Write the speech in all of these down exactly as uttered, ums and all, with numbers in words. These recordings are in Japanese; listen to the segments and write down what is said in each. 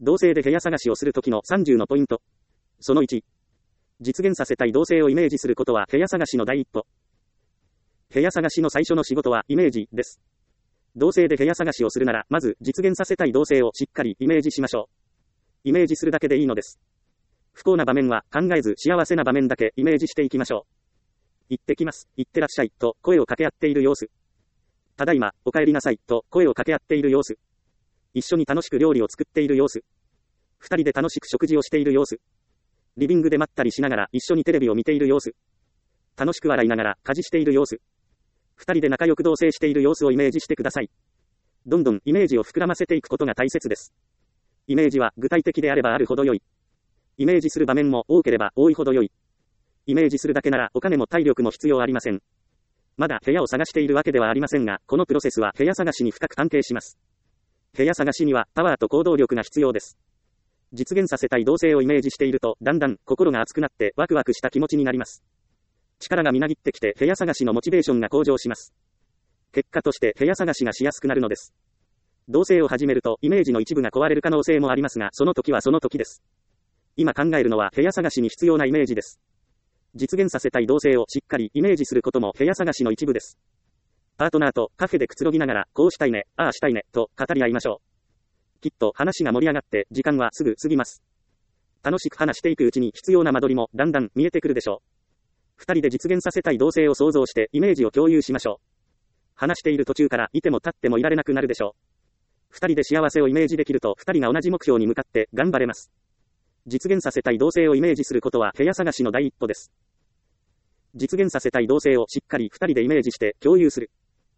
同棲で部屋探しをするときのさんじゅうのポイント。そのいち。実現させたい同棲をイメージすることは部屋探しの第一歩。部屋探しの最初の仕事はイメージです。同棲で部屋探しをするなら、まず実現させたい同棲をしっかりイメージしましょう。イメージするだけでいいのです。不幸な場面は考えず幸せな場面だけイメージしていきましょう。行ってきます、行ってらっしゃいと声を掛け合っている様子。ただいま、お帰りなさいと声を掛け合っている様子。一緒に楽しく料理を作っている様子。二人で楽しく食事をしている様子。リビングでまったりしながら一緒にテレビを見ている様子。楽しく笑いながら家事している様子。二人で仲良く同棲している様子をイメージしてください。どんどんイメージを膨らませていくことが大切です。イメージは具体的であればあるほど良い。イメージする場面も多ければ多いほど良い。イメージするだけならお金も体力も必要ありません。まだ部屋を探しているわけではありませんが、このプロセスは部屋探しに深く関係します。部屋探しにはパワーと行動力が必要です。実現させたい同棲をイメージしていると、だんだん心が熱くなってワクワクした気持ちになります。力がみなぎってきて部屋探しのモチベーションが向上します。結果として部屋探しがしやすくなるのです。同棲を始めるとイメージの一部が壊れる可能性もありますが、その時はその時です。今考えるのは部屋探しに必要なイメージです。実現させたい同棲をしっかりイメージすることも部屋探しの一部です。パートナーとカフェでくつろぎながら、こうしたいね、ああしたいね、と語り合いましょう。きっと話が盛り上がって時間はすぐ過ぎます。楽しく話していくうちに必要な間取りもだんだん見えてくるでしょう。二人で実現させたい同棲を想像してイメージを共有しましょう。話している途中からいても立ってもいられなくなるでしょう。二人で幸せをイメージできると二人が同じ目標に向かって頑張れます。実現させたい同棲をイメージすることは部屋探しの第一歩です。実現させたい同棲をしっかり二人でイメージして共有する。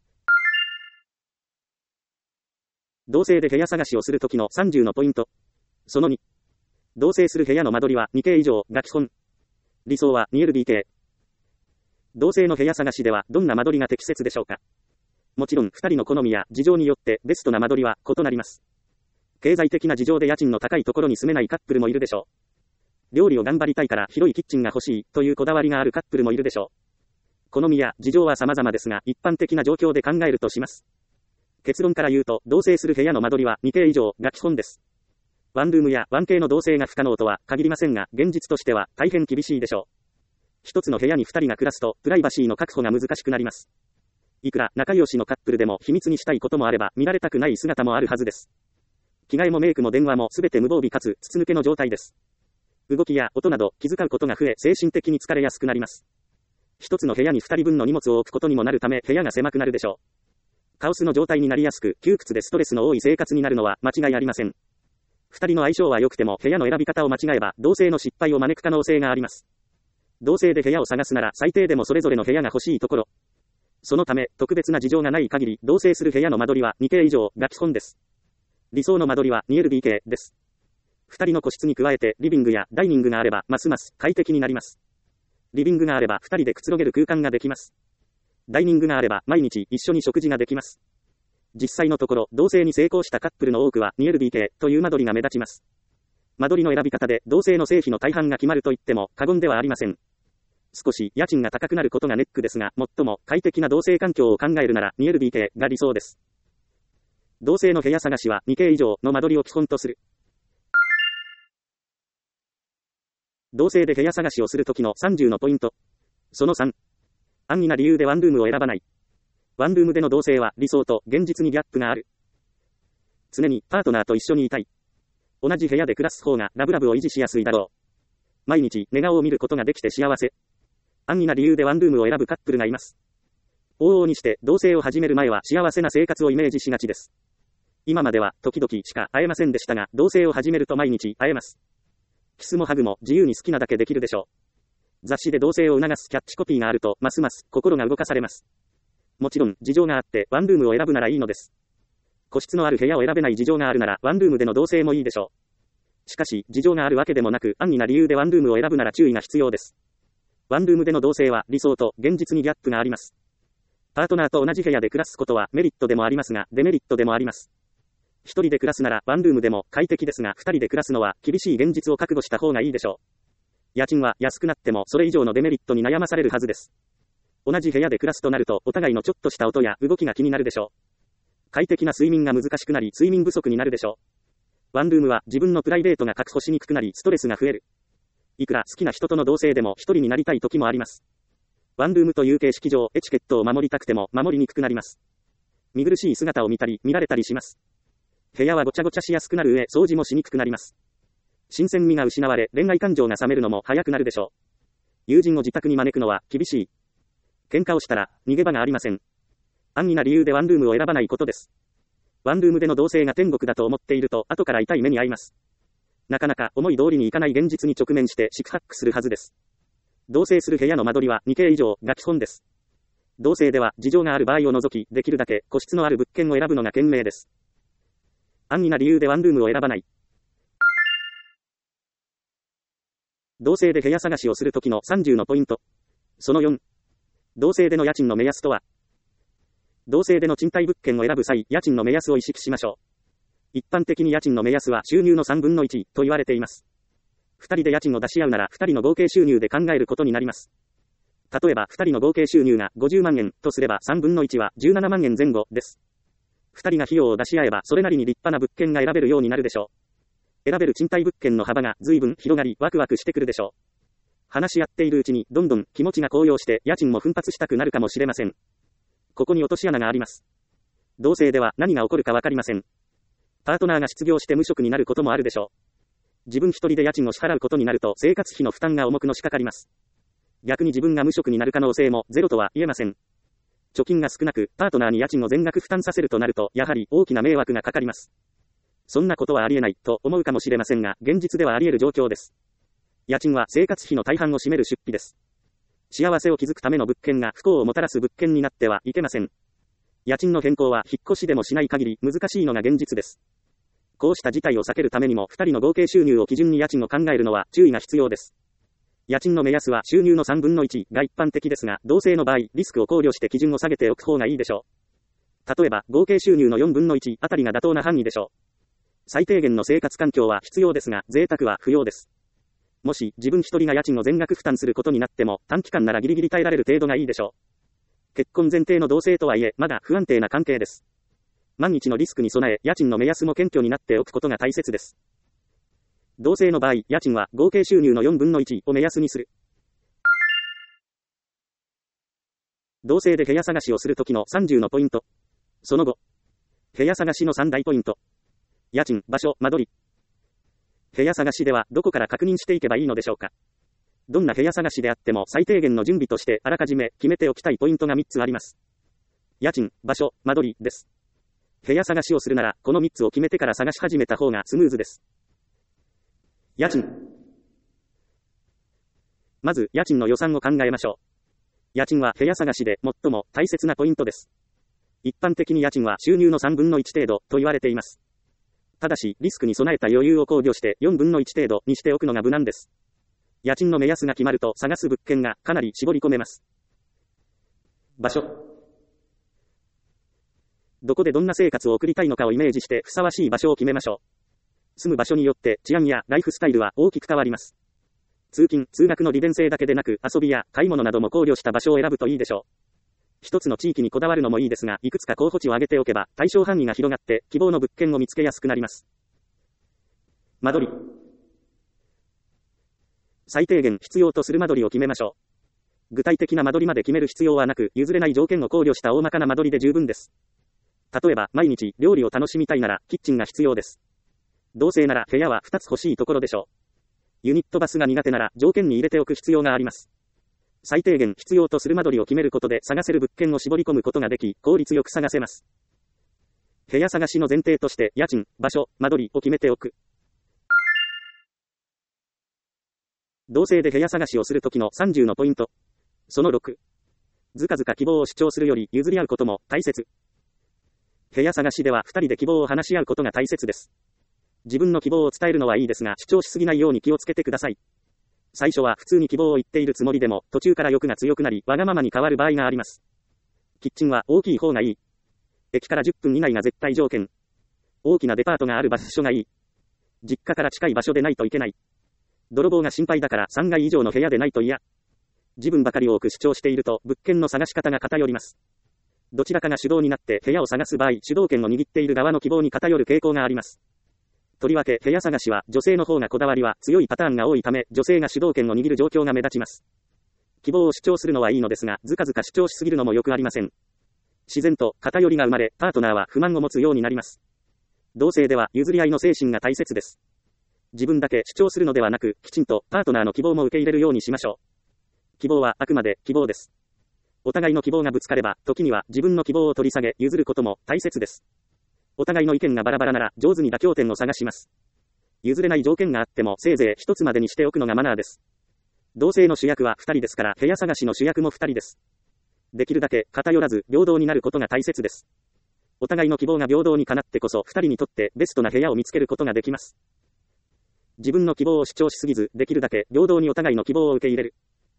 同棲で部屋探しをするときのさんじゅうのポイント。そのに。同棲する部屋の間取りは にケー 以上が基本。理想は にエルディーケー。同棲の部屋探しではどんな間取りが適切でしょうか。もちろん二人の好みや事情によってベストな間取りは異なります。経済的な事情で家賃の高いところに住めないカップルもいるでしょう。料理を頑張りたいから広いキッチンが欲しいというこだわりがあるカップルもいるでしょう。好みや事情は様々ですが、一般的な状況で考えるとします。結論から言うと、同棲する部屋の間取りは にケー 以上が基本です。ワンルームや ワンケー の同棲が不可能とは限りませんが、現実としては大変厳しいでしょう。一つの部屋に二人が暮らすと、プライバシーの確保が難しくなります。いくら仲良しのカップルでも秘密にしたいこともあれば、見られたくない姿もあるはずです。着替えもメイクも電話もすべて無防備かつ筒抜けの状態です。動きや音など気遣うことが増え、精神的に疲れやすくなります。一つの部屋に二人分の荷物を置くことにもなるため、部屋が狭くなるでしょう。カオスの状態になりやすく、窮屈でストレスの多い生活になるのは間違いありません。二人の相性は良くても部屋の選び方を間違えば同棲の失敗を招く可能性があります。同棲で部屋を探すなら最低でもそれぞれの部屋が欲しいところ。そのため特別な事情がない限り同棲する部屋の間取りは にケー 以上が基本です。理想の間取りは にエルディーケー です。二人の個室に加えてリビングやダイニングがあればますます快適になります。リビングがあれば二人でくつろげる空間ができます。ダイニングがあれば毎日一緒に食事ができます。実際のところ同棲に成功したカップルの多くは にエルディーケー という間取りが目立ちます。間取りの選び方で同棲の成否の大半が決まると言っても過言ではありません。少し家賃が高くなることがネックですが、最も快適な同棲環境を考えるなら にエルディーケー が理想です。同棲の部屋探しは にケー 以上の間取りを基本とする。同棲で部屋探しをするときのさんじゅうのポイント。そのさん。安易な理由でワンルームを選ばない。ワンルームでの同棲は理想と現実にギャップがある。常にパートナーと一緒にいたい。同じ部屋で暮らす方がラブラブを維持しやすいだろう。毎日寝顔を見ることができて幸せ。安易な理由でワンルームを選ぶカップルがいます。往々にして同棲を始める前は幸せな生活をイメージしがちです。今までは時々しか会えませんでしたが、同棲を始めると毎日会えます。キスもハグも自由に好きなだけできるでしょう。雑誌で同棲を促すキャッチコピーがあるとますます心が動かされます。もちろん事情があってワンルームを選ぶならいいのです。個室のある部屋を選べない事情があるならワンルームでの同棲もいいでしょう。しかし事情があるわけでもなく安易な理由でワンルームを選ぶなら注意が必要です。ワンルームでの同棲は理想と現実にギャップがあります。パートナーと同じ部屋で暮らすことはメリットでもありますがデメリットでもあります。一人で暮らすならワンルームでも快適ですが、二人で暮らすのは厳しい現実を覚悟した方がいいでしょう。家賃は安くなってもそれ以上のデメリットに悩まされるはずです。同じ部屋で暮らすとなるとお互いのちょっとした音や動きが気になるでしょう。快適な睡眠が難しくなり睡眠不足になるでしょう。 ワンルームは自分のプライベートが確保しにくくなりストレスが増える。いくら好きな人との同棲でも一人になりたい時もあります。ワンルームという形式上エチケットを守りたくても守りにくくなります。見苦しい姿を見たり見られたりします。部屋はごちゃごちゃしやすくなる上掃除もしにくくなります。新鮮味が失われ恋愛感情が冷めるのも早くなるでしょう。友人を自宅に招くのは厳しい。喧嘩をしたら逃げ場がありません。安易な理由でワンルームを選ばないことです。ワンルームでの同棲が天国だと思っていると後から痛い目に遭います。なかなか思い通りにいかない現実に直面して四苦八苦するはずです。同棲する部屋の間取りはにケー以上が基本です。同棲では事情がある場合を除きできるだけ個室のある物件を選ぶのが賢明です。安易な理由でワンルームを選ばない。同棲で部屋探しをするときのさんじゅうのポイント。そのよん。同棲での家賃の目安とは。同棲での賃貸物件を選ぶ際、家賃の目安を意識しましょう。一般的に家賃の目安は収入のさんぶんのいちと言われています。ふたりで家賃を出し合うならふたりの合計収入で考えることになります。例えばふたりの合計収入がごじゅうまんえんとすればさんぶんのいちはじゅうななまんえんぜん後です。ふたりが費用を出し合えばそれなりに立派な物件が選べるようになるでしょう。選べる賃貸物件の幅が随分広がりワクワクしてくるでしょう。話し合っているうちにどんどん気持ちが高揚して家賃も奮発したくなるかもしれません。ここに落とし穴があります。同棲では何が起こるかわかりません。パートナーが失業して無職になることもあるでしょう。自分一人で家賃を支払うことになると生活費の負担が重くのしかかります。逆に自分が無職になる可能性もゼロとは言えません。貯金が少なくパートナーに家賃を全額負担させるとなるとやはり大きな迷惑がかかります。そんなことはありえないと思うかもしれませんが現実ではあり得る状況です。家賃は生活費の大半を占める出費です。幸せを築くための物件が不幸をもたらす物件になってはいけません。家賃の変更は引っ越しでもしない限り難しいのが現実です。こうした事態を避けるためにもふたりの合計収入を基準に家賃を考えるのは注意が必要です。家賃の目安は収入のさんぶんのいちが一般的ですが、同棲の場合、リスクを考慮して基準を下げておく方がいいでしょう。例えば、合計収入のよんぶんのいちあたりが妥当な範囲でしょう。最低限の生活環境は必要ですが、贅沢は不要です。もし、自分一人が家賃を全額負担することになっても、短期間ならギリギリ耐えられる程度がいいでしょう。結婚前提の同棲とはいえ、まだ不安定な関係です。万一のリスクに備え、家賃の目安も謙虚になっておくことが大切です。同棲の場合、家賃は合計収入のよんぶんのいちを目安にする。同棲で部屋探しをするときのさんじゅうのポイント。その後、部屋探しのさん大ポイント。家賃、場所、間取り。部屋探しではどこから確認していけばいいのでしょうか。どんな部屋探しであっても最低限の準備としてあらかじめ決めておきたいポイントがみっつあります。家賃、場所、間取りです。部屋探しをするならこのみっつを決めてから探し始めた方がスムーズです。家賃。まず家賃の予算を考えましょう。家賃は部屋探しで最も大切なポイントです。一般的に家賃は収入のさんぶんのいち程度と言われています。ただしリスクに備えた余裕を考慮してよんぶんのいち程度にしておくのが無難です。家賃の目安が決まると探す物件がかなり絞り込めます。場所。どこでどんな生活を送りたいのかをイメージしてふさわしい場所を決めましょう。住む場所によって治安やライフスタイルは大きく変わります。通勤、通学の利便性だけでなく遊びや買い物なども考慮した場所を選ぶといいでしょう。一つの地域にこだわるのもいいですが、いくつか候補地を挙げておけば対象範囲が広がって希望の物件を見つけやすくなります。間取り。最低限必要とする間取りを決めましょう。具体的な間取りまで決める必要はなく、譲れない条件を考慮した大まかな間取りで十分です。例えば、毎日料理を楽しみたいならキッチンが必要です。同棲なら部屋はふたつ欲しいところでしょう。ユニットバスが苦手なら条件に入れておく必要があります。最低限必要とする間取りを決めることで探せる物件を絞り込むことができ、効率よく探せます。部屋探しの前提として家賃、場所、間取りを決めておく。同棲で部屋探しをするときのさんじゅうのポイント。そのろく。ずかずか希望を主張するより譲り合うことも大切。部屋探しではふたりで希望を話し合うことが大切です。自分の希望を伝えるのはいいですが、主張しすぎないように気をつけてください。最初は普通に希望を言っているつもりでも、途中から欲が強くなり、わがままに変わる場合があります。キッチンは大きい方がいい。駅からじゅっぷん以内が絶対条件。大きなデパートがある場所がいい。実家から近い場所でないといけない。泥棒が心配だからさんがい以上の部屋でないと嫌。自分ばかり多く主張していると、物件の探し方が偏ります。どちらかが主導になって部屋を探す場合、主導権を握っている側の希望に偏る傾向があります。 とりわけ部屋探しは女性の方がこだわりは強いパターンが多いため、女性が主導権を握る状況が目立ちます。希望を主張するのはいいのですが、ずかずか主張しすぎるのもよくありません。自然と偏りが生まれ、パートナーは不満を持つようになります。同性では譲り合いの精神が大切です。自分だけ主張するのではなく、きちんとパートナーの希望も受け入れるようにしましょう。希望はあくまで希望です。お互いの希望がぶつかれば、時には自分の希望を取り下げ、譲ることも大切です。お互いの意見がバラバラなら、上手に妥協点を探します。譲れない条件があっても、せいぜい一つまでにしておくのがマナーです。同性の主役は二人ですから、部屋探しの主役も二人です。できるだけ偏らず、平等になることが大切です。お互いの希望が平等にかなってこそ、二人にとってベストな部屋を見つけることができます。自分の希望を主張しすぎず、できるだけ平等にお互いの希望を受け入れる。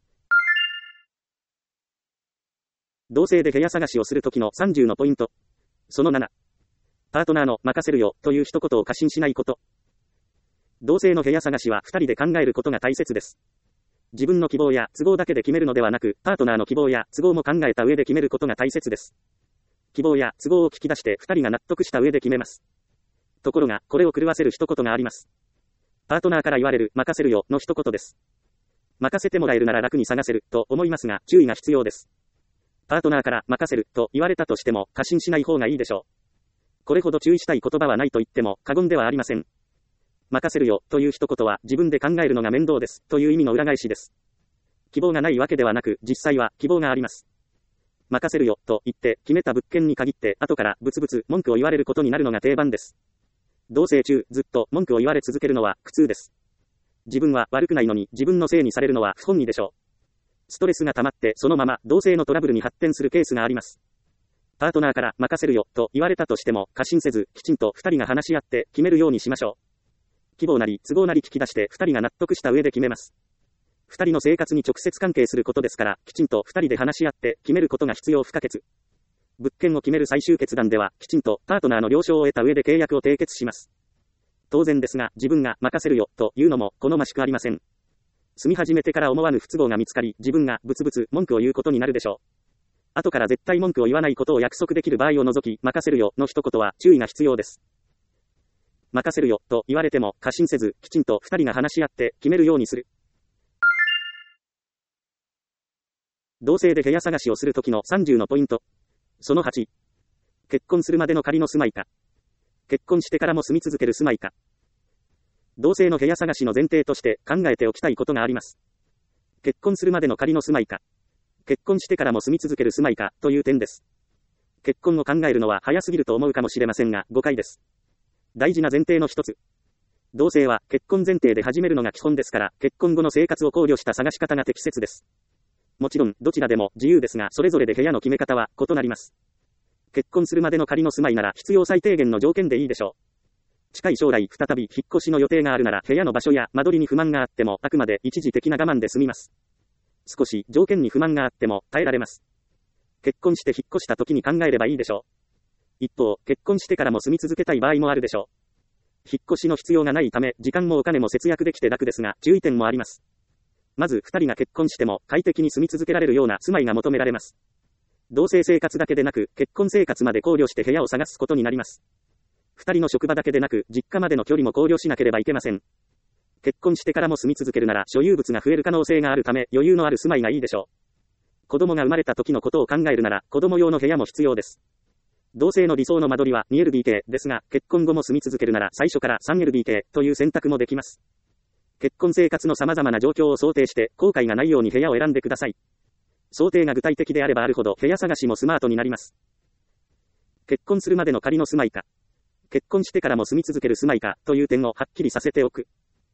同性で部屋探しをするときのさんじゅうのポイント。そのなな。パートナーの任せるよという一言を過信しないこと。同性の部屋探しは二人で考えることが大切です。自分の希望や都合だけで決めるのではなく、パートナーの希望や都合も考えた上で決めることが大切です。希望や都合を聞き出して二人が納得した上で決めます。ところが、これを狂わせる一言があります。パートナーから言われる任せるよの一言です。任せてもらえるなら楽に探せると思いますが、注意が必要です。パートナーから任せると言われたとしても過信しない方がいいでしょう。これほど注意したい言葉はないと言っても過言ではありません。任せるよという一言は自分で考えるのが面倒ですという意味の裏返しです。希望がないわけではなく、実際は希望があります。任せるよと言って決めた物件に限って後からブツブツ文句を言われることになるのが定番です。同棲中ずっと文句を言われ続けるのは苦痛です。自分は悪くないのに自分のせいにされるのは不本意でしょう。ストレスが溜まってそのまま同性のトラブルに発展するケースがあります。パートナーから任せるよと言われたとしても過信せず、きちんと二人が話し合って決めるようにしましょう。希望なり都合なり聞き出して二人が納得した上で決めます。二人の生活に直接関係することですから、きちんと二人で話し合って決めることが必要不可欠。物件を決める最終決断では、きちんとパートナーの了承を得た上で契約を締結します。当然ですが、自分が任せるよというのも好ましくありません。住み始めてから思わぬ不都合が見つかり、自分がブツブツ文句を言うことになるでしょう。後から絶対文句を言わないことを約束できる場合を除き、任せるよの一言は注意が必要です。任せるよと言われても過信せず、きちんと二人が話し合って決めるようにする。同性で部屋探しをするときのさんじゅうのポイント。そのはち。結婚するまでの仮の住まいか。結婚してからも住み続ける住まいか。同性の部屋探しの前提として考えておきたいことがあります。結婚するまでの仮の住まいか。結婚してからも住み続ける住まいかという点です。結婚を考えるのは早すぎると思うかもしれませんが、誤解です。大事な前提の一つ。同性は結婚前提で始めるのが基本ですから、結婚後の生活を考慮した探し方が適切です。もちろん、どちらでも自由ですが、それぞれで部屋の決め方は異なります。結婚するまでの仮の住まいなら必要最低限の条件でいいでしょう。近い将来再び引っ越しの予定があるなら部屋の場所や間取りに不満があってもあくまで一時的な我慢で済みます。少し条件に不満があっても耐えられます。結婚して引っ越した時に考えればいいでしょう。一方、結婚してからも住み続けたい場合もあるでしょう。引っ越しの必要がないため時間もお金も節約できて楽ですが注意点もあります。まず二人が結婚しても快適に住み続けられるような住まいが求められます。同棲生活だけでなく結婚生活まで考慮して部屋を探すことになります。二人の職場だけでなく実家までの距離も考慮しなければいけません。結婚してからも住み続けるなら所有物が増える可能性があるため余裕のある住まいがいいでしょう。子供が生まれた時のことを考えるなら子供用の部屋も必要です。同性の理想の間取りは にエルディーケー ですが、結婚後も住み続けるなら最初から さんエルディーケー という選択もできます。結婚生活の様々な状況を想定して後悔がないように部屋を選んでください。想定が具体的であればあるほど部屋探しもスマートになります。結婚するまでの仮の住まいか、結婚してからも住み続ける住まいかという点をはっきりさせておく。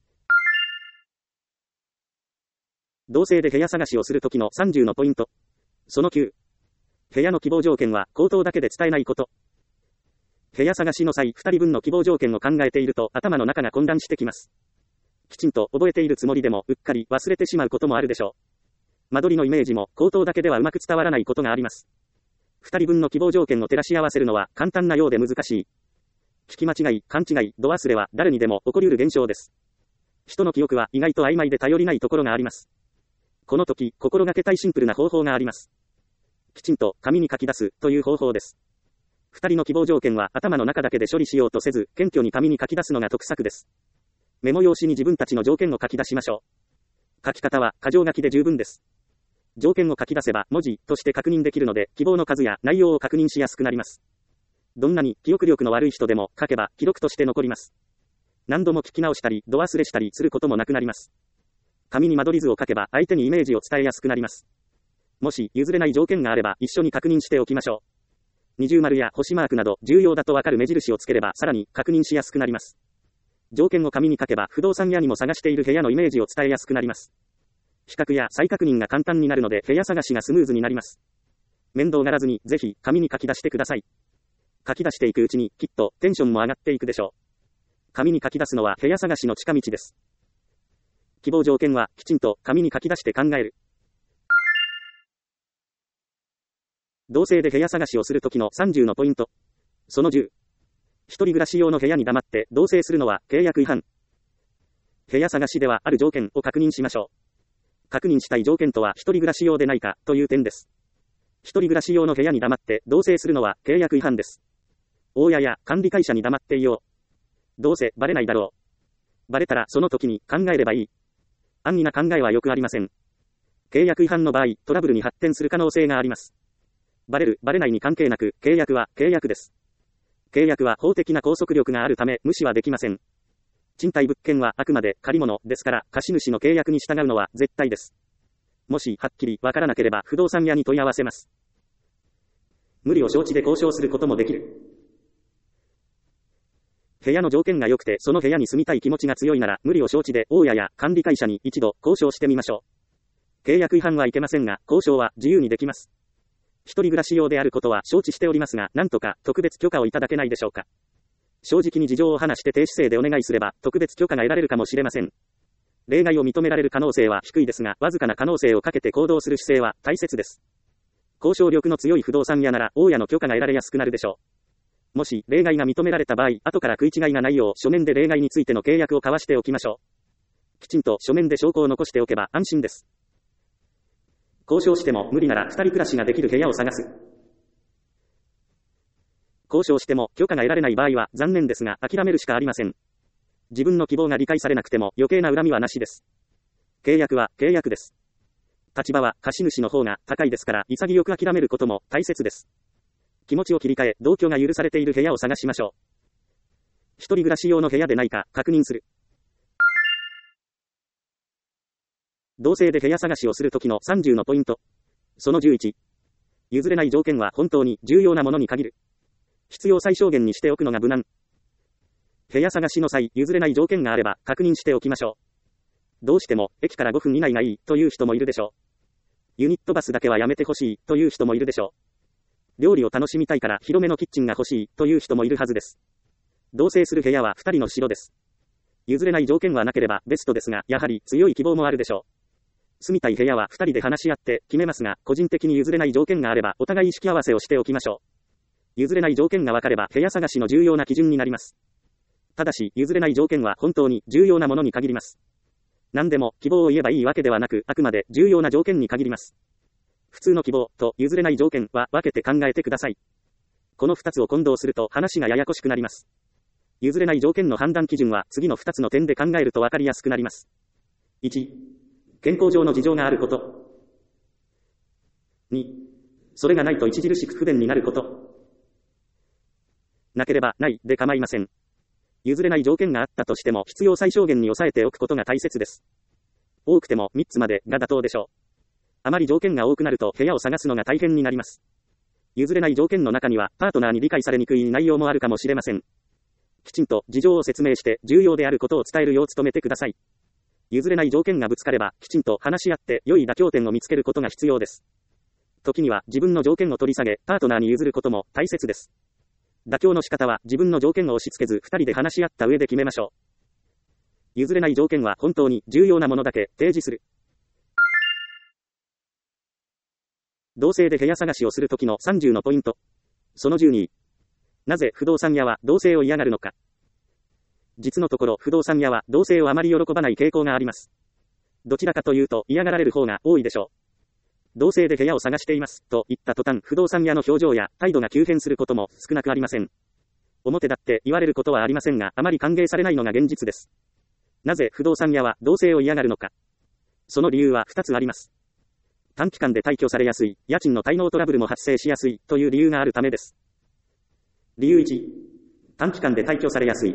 同性で部屋探しをするときのさんじゅうのポイント。そのきゅう。部屋の希望条件は口頭だけで伝えないこと。部屋探しの際、ふたりぶんの希望条件を考えていると頭の中が混乱してきます。きちんと覚えているつもりでもうっかり忘れてしまうこともあるでしょう。間取りのイメージも口頭だけではうまく伝わらないことがあります。ふたりぶんの希望条件を照らし合わせるのは簡単なようで難しい。聞き間違い、勘違い、度忘れは誰にでも起こりうる現象です。人の記憶は意外と曖昧で頼りないところがあります。この時、心がけたいシンプルな方法があります。きちんと紙に書き出すという方法です。 二人の希望条件は頭の中だけで処理しようとせず、謙虚に紙に書き出すのが得策です。メモ用紙に自分たちの条件を書き出しましょう。書き方は箇条書きで十分です。条件を書き出せば文字として確認できるので、希望の数や内容を確認しやすくなります。どんなに記憶力の悪い人でも書けば記録として残ります。何度も聞き直したり、度忘れしたりすることもなくなります。紙に間取り図を書けば相手にイメージを伝えやすくなります。もし譲れない条件があれば一緒に確認しておきましょう。二重丸や星マークなど重要だとわかる目印をつければさらに確認しやすくなります。条件を紙に書けば不動産屋にも探している部屋のイメージを伝えやすくなります。比較や再確認が簡単になるので部屋探しがスムーズになります。面倒がらずにぜひ紙に書き出してください。書き出していくうちにきっとテンションも上がっていくでしょう。紙に書き出すのは部屋探しの近道です。希望条件はきちんと紙に書き出して考える。同棲で部屋探しをするときのさんじゅうのポイント。そのじゅう。一人暮らし用の部屋に黙って同棲するのは契約違反。部屋探しではある条件を確認しましょう。確認したい条件とは一人暮らし用でないかという点です。一人暮らし用の部屋に黙って同棲するのは契約違反です。大家や管理会社に黙っていよう。どうせバレないだろう。バレたらその時に考えればいい。安易な考えはよくありません。契約違反の場合、トラブルに発展する可能性があります。バレる、バレないに関係なく、契約は契約です。契約は法的な拘束力があるため無視はできません。賃貸物件はあくまで借り物ですから、貸主の契約に従うのは絶対です。もしはっきりわからなければ不動産屋に問い合わせます。無理を承知で交渉することもできる。部屋の条件が良くてその部屋に住みたい気持ちが強いなら無理を承知で大家や管理会社に一度交渉してみましょう。契約違反はいけませんが交渉は自由にできます。一人暮らし用であることは承知しておりますが、なんとか特別許可をいただけないでしょうか。正直に事情を話して低姿勢でお願いすれば特別許可が得られるかもしれません。例外を認められる可能性は低いですが、わずかな可能性をかけて行動する姿勢は大切です。交渉力の強い不動産屋なら大家の許可が得られやすくなるでしょう。もし例外が認められた場合、後から食い違いがないよう書面で例外についての契約を交わしておきましょう。きちんと書面で証拠を残しておけば安心です。交渉しても無理なら二人暮らしができる部屋を探す。交渉しても許可が得られない場合は残念ですが諦めるしかありません。自分の希望が理解されなくても余計な恨みはなしです。契約は契約です。立場は貸主の方が高いですから潔く諦めることも大切です。気持ちを切り替え同居が許されている部屋を探しましょう。一人暮らし用の部屋でないか確認する。同棲で部屋探しをするときのさんじゅうのポイント。そのじゅういち。譲れない条件は本当に重要なものに限る。必要最小限にしておくのが無難。部屋探しの際、譲れない条件があれば確認しておきましょう。どうしても駅からごふん以内がいいという人もいるでしょう。ユニットバスだけはやめてほしいという人もいるでしょう。料理を楽しみたいから広めのキッチンが欲しいという人もいるはずです。同棲する部屋はふたりの城です。譲れない条件はなければベストですが、やはり強い希望もあるでしょう。住みたい部屋はふたりで話し合って決めますが、個人的に譲れない条件があればお互い意識合わせをしておきましょう。譲れない条件が分かれば部屋探しの重要な基準になります。ただし、譲れない条件は本当に重要なものに限ります。何でも希望を言えばいいわけではなく、あくまで重要な条件に限ります。普通の希望と譲れない条件は分けて考えてください。このふたつを混同すると話がややこしくなります。譲れない条件の判断基準は次のふたつの点で考えると分かりやすくなります。いち、健康上の事情があること。に、それがないと著しく不便になること。なければないで構いません。譲れない条件があったとしても必要最小限に抑えておくことが大切です。多くてもみっつまでが妥当でしょう。あまり条件が多くなると部屋を探すのが大変になります。譲れない条件の中にはパートナーに理解されにくい内容もあるかもしれません。きちんと事情を説明して重要であることを伝えるよう努めてください。譲れない条件がぶつかればきちんと話し合って良い妥協点を見つけることが必要です。時には自分の条件を取り下げパートナーに譲ることも大切です。妥協の仕方は自分の条件を押し付けずふたりで話し合った上で決めましょう。譲れない条件は本当に重要なものだけ提示する。同棲で部屋探しをするときのさんじゅうのポイント。そのじゅうに。なぜ不動産屋は同棲を嫌がるのか。実のところ不動産屋は同棲をあまり喜ばない傾向があります。どちらかというと嫌がられる方が多いでしょう。 同性で部屋を探しています、と言った途端、不動産屋の表情や態度が急変することも少なくありません。表だって言われることはありませんが、あまり歓迎されないのが現実です。なぜ不動産屋は同性を嫌がるのか。その理由はふたつあります。短期間で退去されやすい、家賃の滞納トラブルも発生しやすい、という理由があるためです。理由いち、短期間で退去されやすい。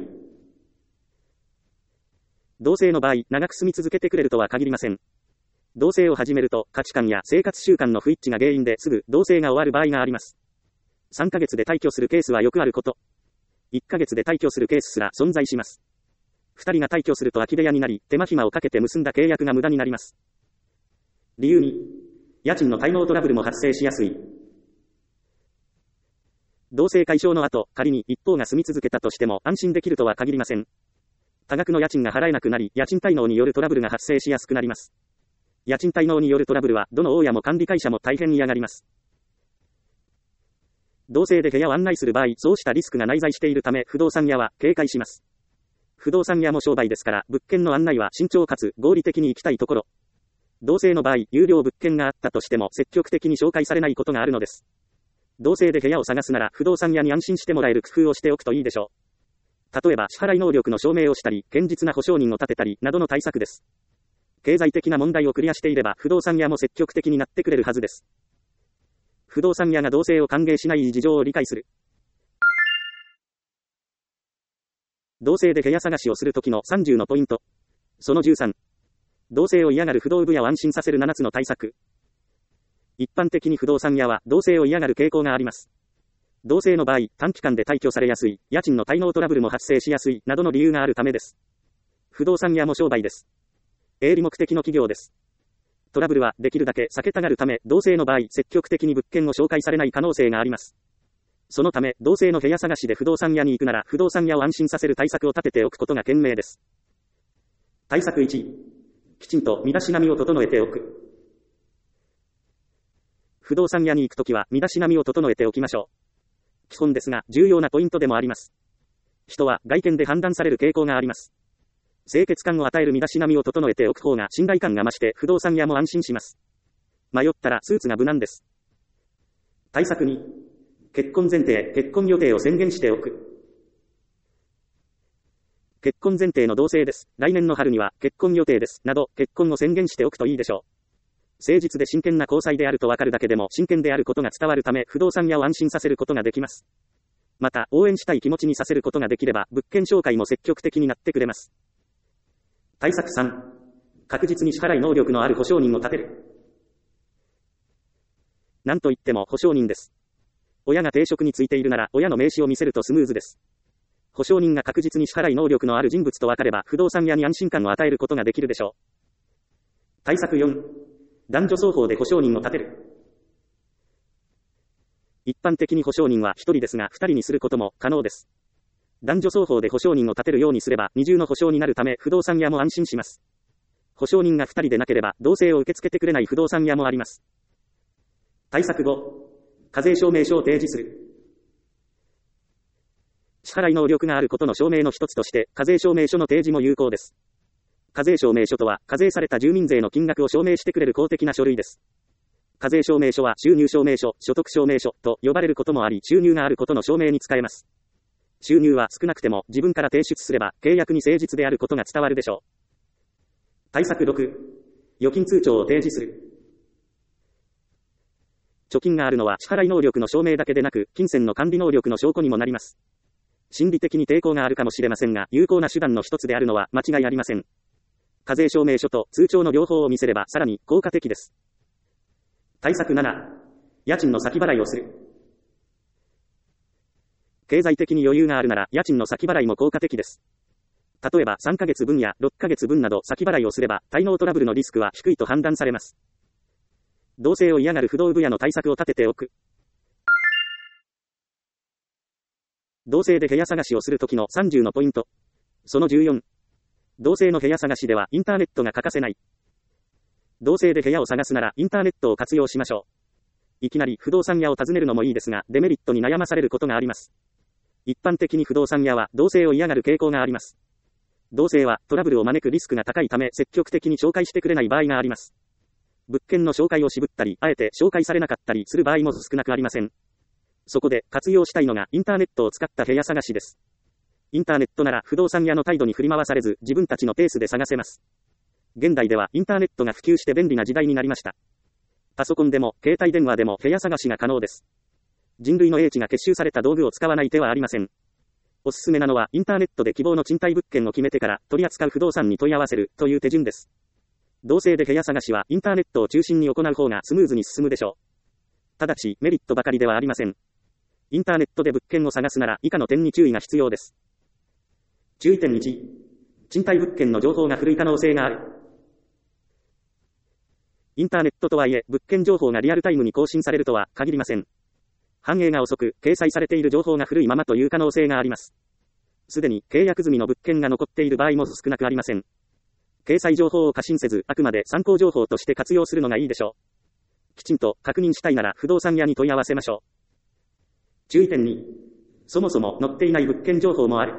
同性の場合、長く住み続けてくれるとは限りません。同棲を始めると、価値観や生活習慣の不一致が原因ですぐ同棲が終わる場合があります。さんかげつで退去するケースはよくあること。いっかげつで退去するケースすら存在します。ふたりが退去すると空き部屋になり、手間暇をかけて結んだ契約が無駄になります。理由に、家賃の滞納トラブルも発生しやすい。同棲解消の後、仮に一方が住み続けたとしても安心できるとは限りません。多額の家賃が払えなくなり、家賃滞納によるトラブルが発生しやすくなります。家賃滞納によるトラブルは、どの大家も管理会社も大変嫌がります。同棲で部屋を案内する場合、そうしたリスクが内在しているため、不動産屋は警戒します。不動産屋も商売ですから、物件の案内は慎重かつ合理的に行きたいところ。同棲の場合、有料物件があったとしても、積極的に紹介されないことがあるのです。同棲で部屋を探すなら、不動産屋に安心してもらえる工夫をしておくといいでしょう。例えば、支払い能力の証明をしたり、堅実な保証人を立てたり、などの対策です。経済的な問題をクリアしていれば、不動産屋も積極的になってくれるはずです。不動産屋が同棲を歓迎しない事情を理解する。同棲で部屋探しをするときのさんじゅうのポイント。そのじゅうさん。同棲を嫌がる不動部屋を安心させるななつの対策。一般的に不動産屋は同棲を嫌がる傾向があります。同棲の場合、短期間で退去されやすい、家賃の滞納トラブルも発生しやすい、などの理由があるためです。不動産屋も商売です。営利目的の企業です。トラブルはできるだけ避けたがるため、同性の場合、積極的に物件を紹介されない可能性があります。そのため、同性の部屋探しで不動産屋に行くなら、不動産屋を安心させる対策を立てておくことが賢明です。対策いち、きちんと身だしなみを整えておく。不動産屋に行くときは、身だしなみを整えておきましょう。基本ですが、重要なポイントでもあります。人は外見で判断される傾向があります。清潔感を与える身だしなみを整えておく方が信頼感が増して不動産屋も安心します。迷ったらスーツが無難です。対策に、結婚前提、結婚予定を宣言しておく。結婚前提の同棲です。来年の春には結婚予定です。など、結婚を宣言しておくといいでしょう。誠実で真剣な交際であるとわかるだけでも真剣であることが伝わるため、不動産屋を安心させることができます。また、応援したい気持ちにさせることができれば、物件紹介も積極的になってくれます。対策さん、確実に支払い能力のある保証人を立てる。なんといっても保証人です。親が定職についているなら、親の名刺を見せるとスムーズです。保証人が確実に支払い能力のある人物と分かれば、不動産屋に安心感を与えることができるでしょう。対策よん、男女双方で保証人を立てる。一般的に保証人はひとりですが、ふたりにすることも可能です。男女双方で保証人を立てるようにすれば、二重の保証になるため、不動産屋も安心します。保証人がふたりでなければ、同棲を受け付けてくれない不動産屋もあります。対策ご、課税証明書を提示する。支払い能力があることの証明の一つとして、課税証明書の提示も有効です。課税証明書とは、課税された住民税の金額を証明してくれる公的な書類です。課税証明書は収入証明書、所得証明書と呼ばれることもあり、収入があることの証明に使えます。収入は少なくても自分から提出すれば契約に誠実であることが伝わるでしょう。対策ろく、預金通帳を提示する。貯金があるのは支払い能力の証明だけでなく、金銭の管理能力の証拠にもなります。心理的に抵抗があるかもしれませんが、有効な手段の一つであるのは間違いありません。課税証明書と通帳の両方を見せればさらに効果的です。対策なな、家賃の先払いをする。経済的に余裕があるなら、家賃の先払いも効果的です。例えばさんかげつぶんやろっかげつぶんなど先払いをすれば、滞納トラブルのリスクは低いと判断されます。同棲を嫌がる不動部屋の対策を立てておく。同棲で部屋探しをするときのさんじゅうのポイント。そのじゅうよん。同棲の部屋探しではインターネットが欠かせない。同棲で部屋を探すならインターネットを活用しましょう。いきなり不動産屋を訪ねるのもいいですが、デメリットに悩まされることがあります。一般的に不動産屋は同棲を嫌がる傾向があります。同棲はトラブルを招くリスクが高いため積極的に紹介してくれない場合があります。 物件の紹介を渋ったり、あえて紹介されなかったりする場合も少なくありません。そこで活用したいのがインターネットを使った部屋探しです。インターネットなら不動産屋の態度に振り回されず自分たちのペースで探せます。現代ではインターネットが普及して便利な時代になりました。パソコンでも携帯電話でも部屋探しが可能です。人類の英知が結集された道具を使わない手はありません。おすすめなのはインターネットで希望の賃貸物件を決めてから取り扱う不動産に問い合わせるという手順です。同性で部屋探しはインターネットを中心に行う方がスムーズに進むでしょう。ただしメリットばかりではありません。インターネットで物件を探すなら以下の点に注意が必要です。注意点いち、賃貸物件の情報が古い可能性がある。インターネットとはいえ物件情報がリアルタイムに更新されるとは限りません。反映が遅く掲載されている情報が古いままという可能性があります。すでに契約済みの物件が残っている場合も少なくありません。掲載情報を過信せずあくまで参考情報として活用するのがいいでしょう。きちんと確認したいなら不動産屋に問い合わせましょう。注意点に、そもそも載っていない物件情報もある。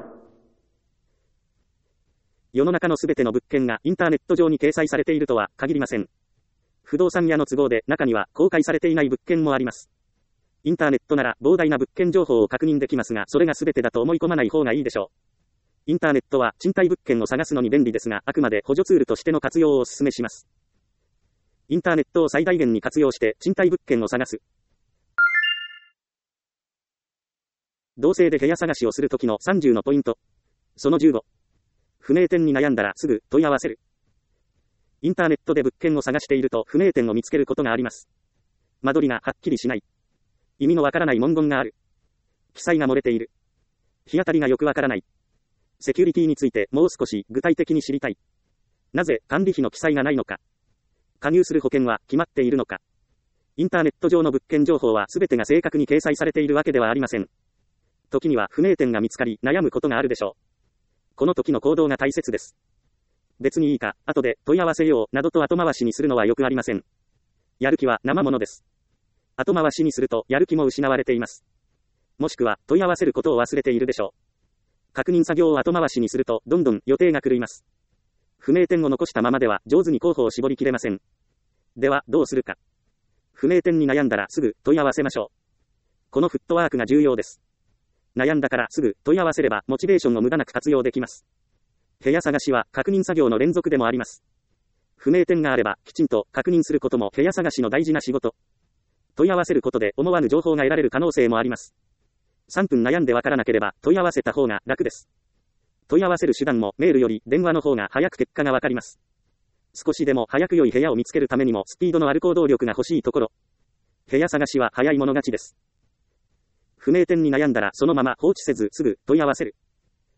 世の中のすべての物件がインターネット上に掲載されているとは限りません。不動産屋の都合で中には公開されていない物件もあります。インターネットなら膨大な物件情報を確認できますが、それがすべてだと思い込まない方がいいでしょう。インターネットは賃貸物件を探すのに便利ですが、あくまで補助ツールとしての活用をお勧めします。インターネットを最大限に活用して賃貸物件を探す。同性で部屋探しをするときのさんじゅうのポイント。そのじゅうご。不明点に悩んだらすぐ問い合わせる。インターネットで物件を探していると不明点を見つけることがあります。間取りがはっきりしない。意味のわからない文言がある。記載が漏れている。日当たりがよくわからない。セキュリティについてもう少し具体的に知りたい。なぜ管理費の記載がないのか。加入する保険は決まっているのか。インターネット上の物件情報は全てが正確に掲載されているわけではありません。時には不明点が見つかり悩むことがあるでしょう。この時の行動が大切です。別にいいか、後で問い合わせようなどと後回しにするのはよくありません。やる気は生ものです。後回しにするとやる気も失われています。もしくは問い合わせることを忘れているでしょう。確認作業を後回しにするとどんどん予定が狂います。不明点を残したままでは上手に候補を絞りきれません。ではどうするか。不明点に悩んだらすぐ問い合わせましょう。このフットワークが重要です。悩んだからすぐ問い合わせればモチベーションを無駄なく活用できます。部屋探しは確認作業の連続でもあります。不明点があればきちんと確認することも部屋探しの大事な仕事。問い合わせることで思わぬ情報が得られる可能性もあります。さんぷん悩んでわからなければ問い合わせた方が楽です。問い合わせる手段もメールより電話の方が早く結果がわかります。少しでも早く良い部屋を見つけるためにもスピードのある行動力が欲しいところ。部屋探しは早い者勝ちです。不明点に悩んだらそのまま放置せずすぐ問い合わせる。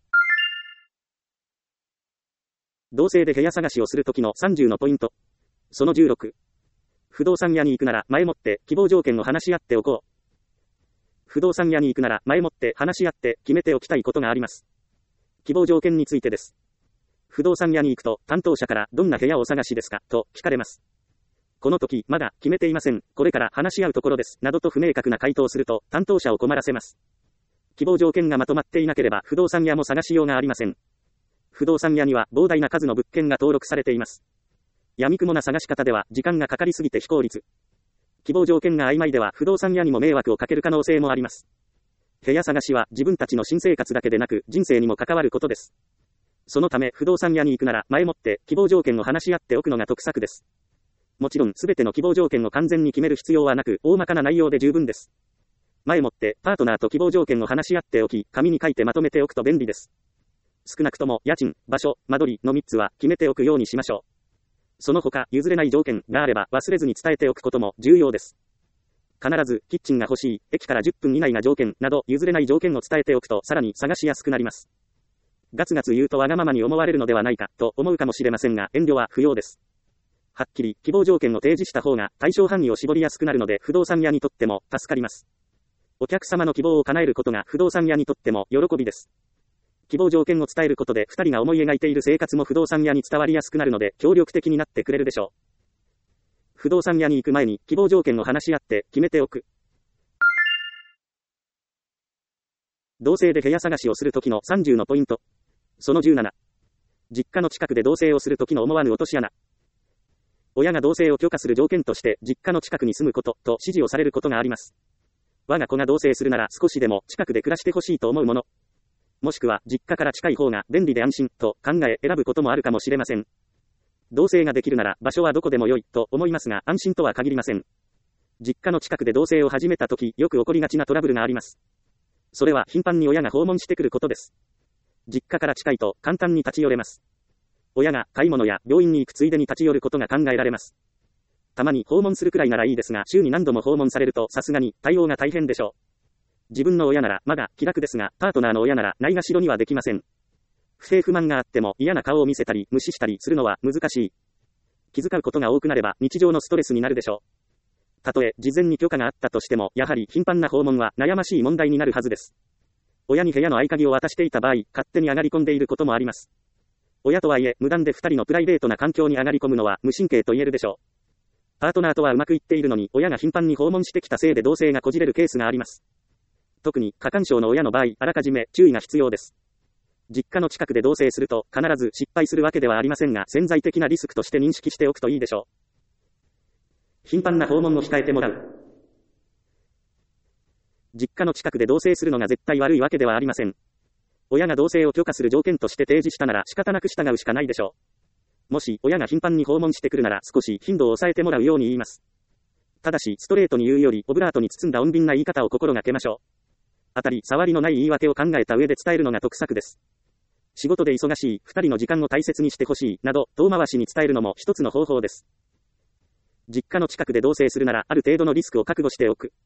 同性で部屋探しをするときのさんじゅうのポイント。そのじゅうろく。不動産屋に行くなら前もって希望条件を話し合っておこう。不動産屋に行くなら前もって話し合って決めておきたいことがあります。希望条件についてです。不動産屋に行くと担当者からどんな部屋をお探しですかと聞かれます。この時まだ決めていません。これから話し合うところです。などと不明確な回答をすると担当者を困らせます。希望条件がまとまっていなければ不動産屋も探しようがありません。不動産屋には膨大な数の物件が登録されています。闇雲な探し方では時間がかかりすぎて非効率。希望条件が曖昧では不動産屋にも迷惑をかける可能性もあります。部屋探しは自分たちの新生活だけでなく人生にも関わることです。そのため不動産屋に行くなら前もって希望条件を話し合っておくのが得策です。もちろんすべての希望条件を完全に決める必要はなく大まかな内容で十分です。前もってパートナーと希望条件を話し合っておき紙に書いてまとめておくと便利です。少なくとも家賃、場所、間取りのみっつは決めておくようにしましょう。その他譲れない条件があれば忘れずに伝えておくことも重要です。必ずキッチンが欲しい、駅からじゅっぷん以内が条件など譲れない条件を伝えておくとさらに探しやすくなります。ガツガツ言うとわがままに思われるのではないかと思うかもしれませんが遠慮は不要です。はっきり希望条件を提示した方が対象範囲を絞りやすくなるので不動産屋にとっても助かります。お客様の希望を叶えることが不動産屋にとっても喜びです。希望条件を伝えることでふたりが思い描いている生活も不動産屋に伝わりやすくなるので協力的になってくれるでしょう。不動産屋に行く前に希望条件を話し合って決めておく。同性で部屋探しをするときのさんじゅうのポイント。そのじゅうなな。実家の近くで同棲をするときの思わぬ落とし穴。 親が同棲を許可する条件として、実家の近くに住むこと、と指示をされることがあります。我が子が同棲するなら少しでも近くで暮らしてほしいと思うもの。もしくは、実家から近い方が便利で安心、と考え選ぶこともあるかもしれません。同棲ができるなら場所はどこでも良い、と思いますが、安心とは限りません。実家の近くで同棲を始めたとき、よく起こりがちなトラブルがあります。それは頻繁に親が訪問してくることです。実家から近いと簡単に立ち寄れます。親が買い物や病院に行くついでに立ち寄ることが考えられます。たまに訪問するくらいならいいですが、週に何度も訪問されるとさすがに対応が大変でしょう。自分の親ならまだ気楽ですが、パートナーの親ならないがしろにはできません。不平不満があっても嫌な顔を見せたり無視したりするのは難しい。気遣うことが多くなれば日常のストレスになるでしょう。たとえ事前に許可があったとしても、やはり頻繁な訪問は悩ましい問題になるはずです。親に部屋の合鍵を渡していた場合、勝手に上がり込んでいることもあります。親とはいえ、無断で二人のプライベートな環境に上がり込むのは無神経と言えるでしょう。パートナーとはうまくいっているのに、親が頻繁に訪問してきたせいで同棲がこじれるケースがあります。特に過干渉の親の場合、あらかじめ注意が必要です。実家の近くで同棲すると必ず失敗するわけではありませんが、潜在的なリスクとして認識しておくといいでしょう。頻繁な訪問を控えてもらう。実家の近くで同棲するのが絶対悪いわけではありません。親が同棲を許可する条件として提示したなら仕方なく従うしかないでしょう。もし親が頻繁に訪問してくるなら少し頻度を抑えてもらうように言います。ただしストレートに言うよりオブラートに包んだ穏便な言い方を心がけましょう。当たり障りのない言い訳を考えた上で伝えるのが得策です。仕事で忙しい、二人の時間を大切にしてほしい、など遠回しに伝えるのも一つの方法です。実家の近くで同棲するならある程度のリスクを覚悟しておく。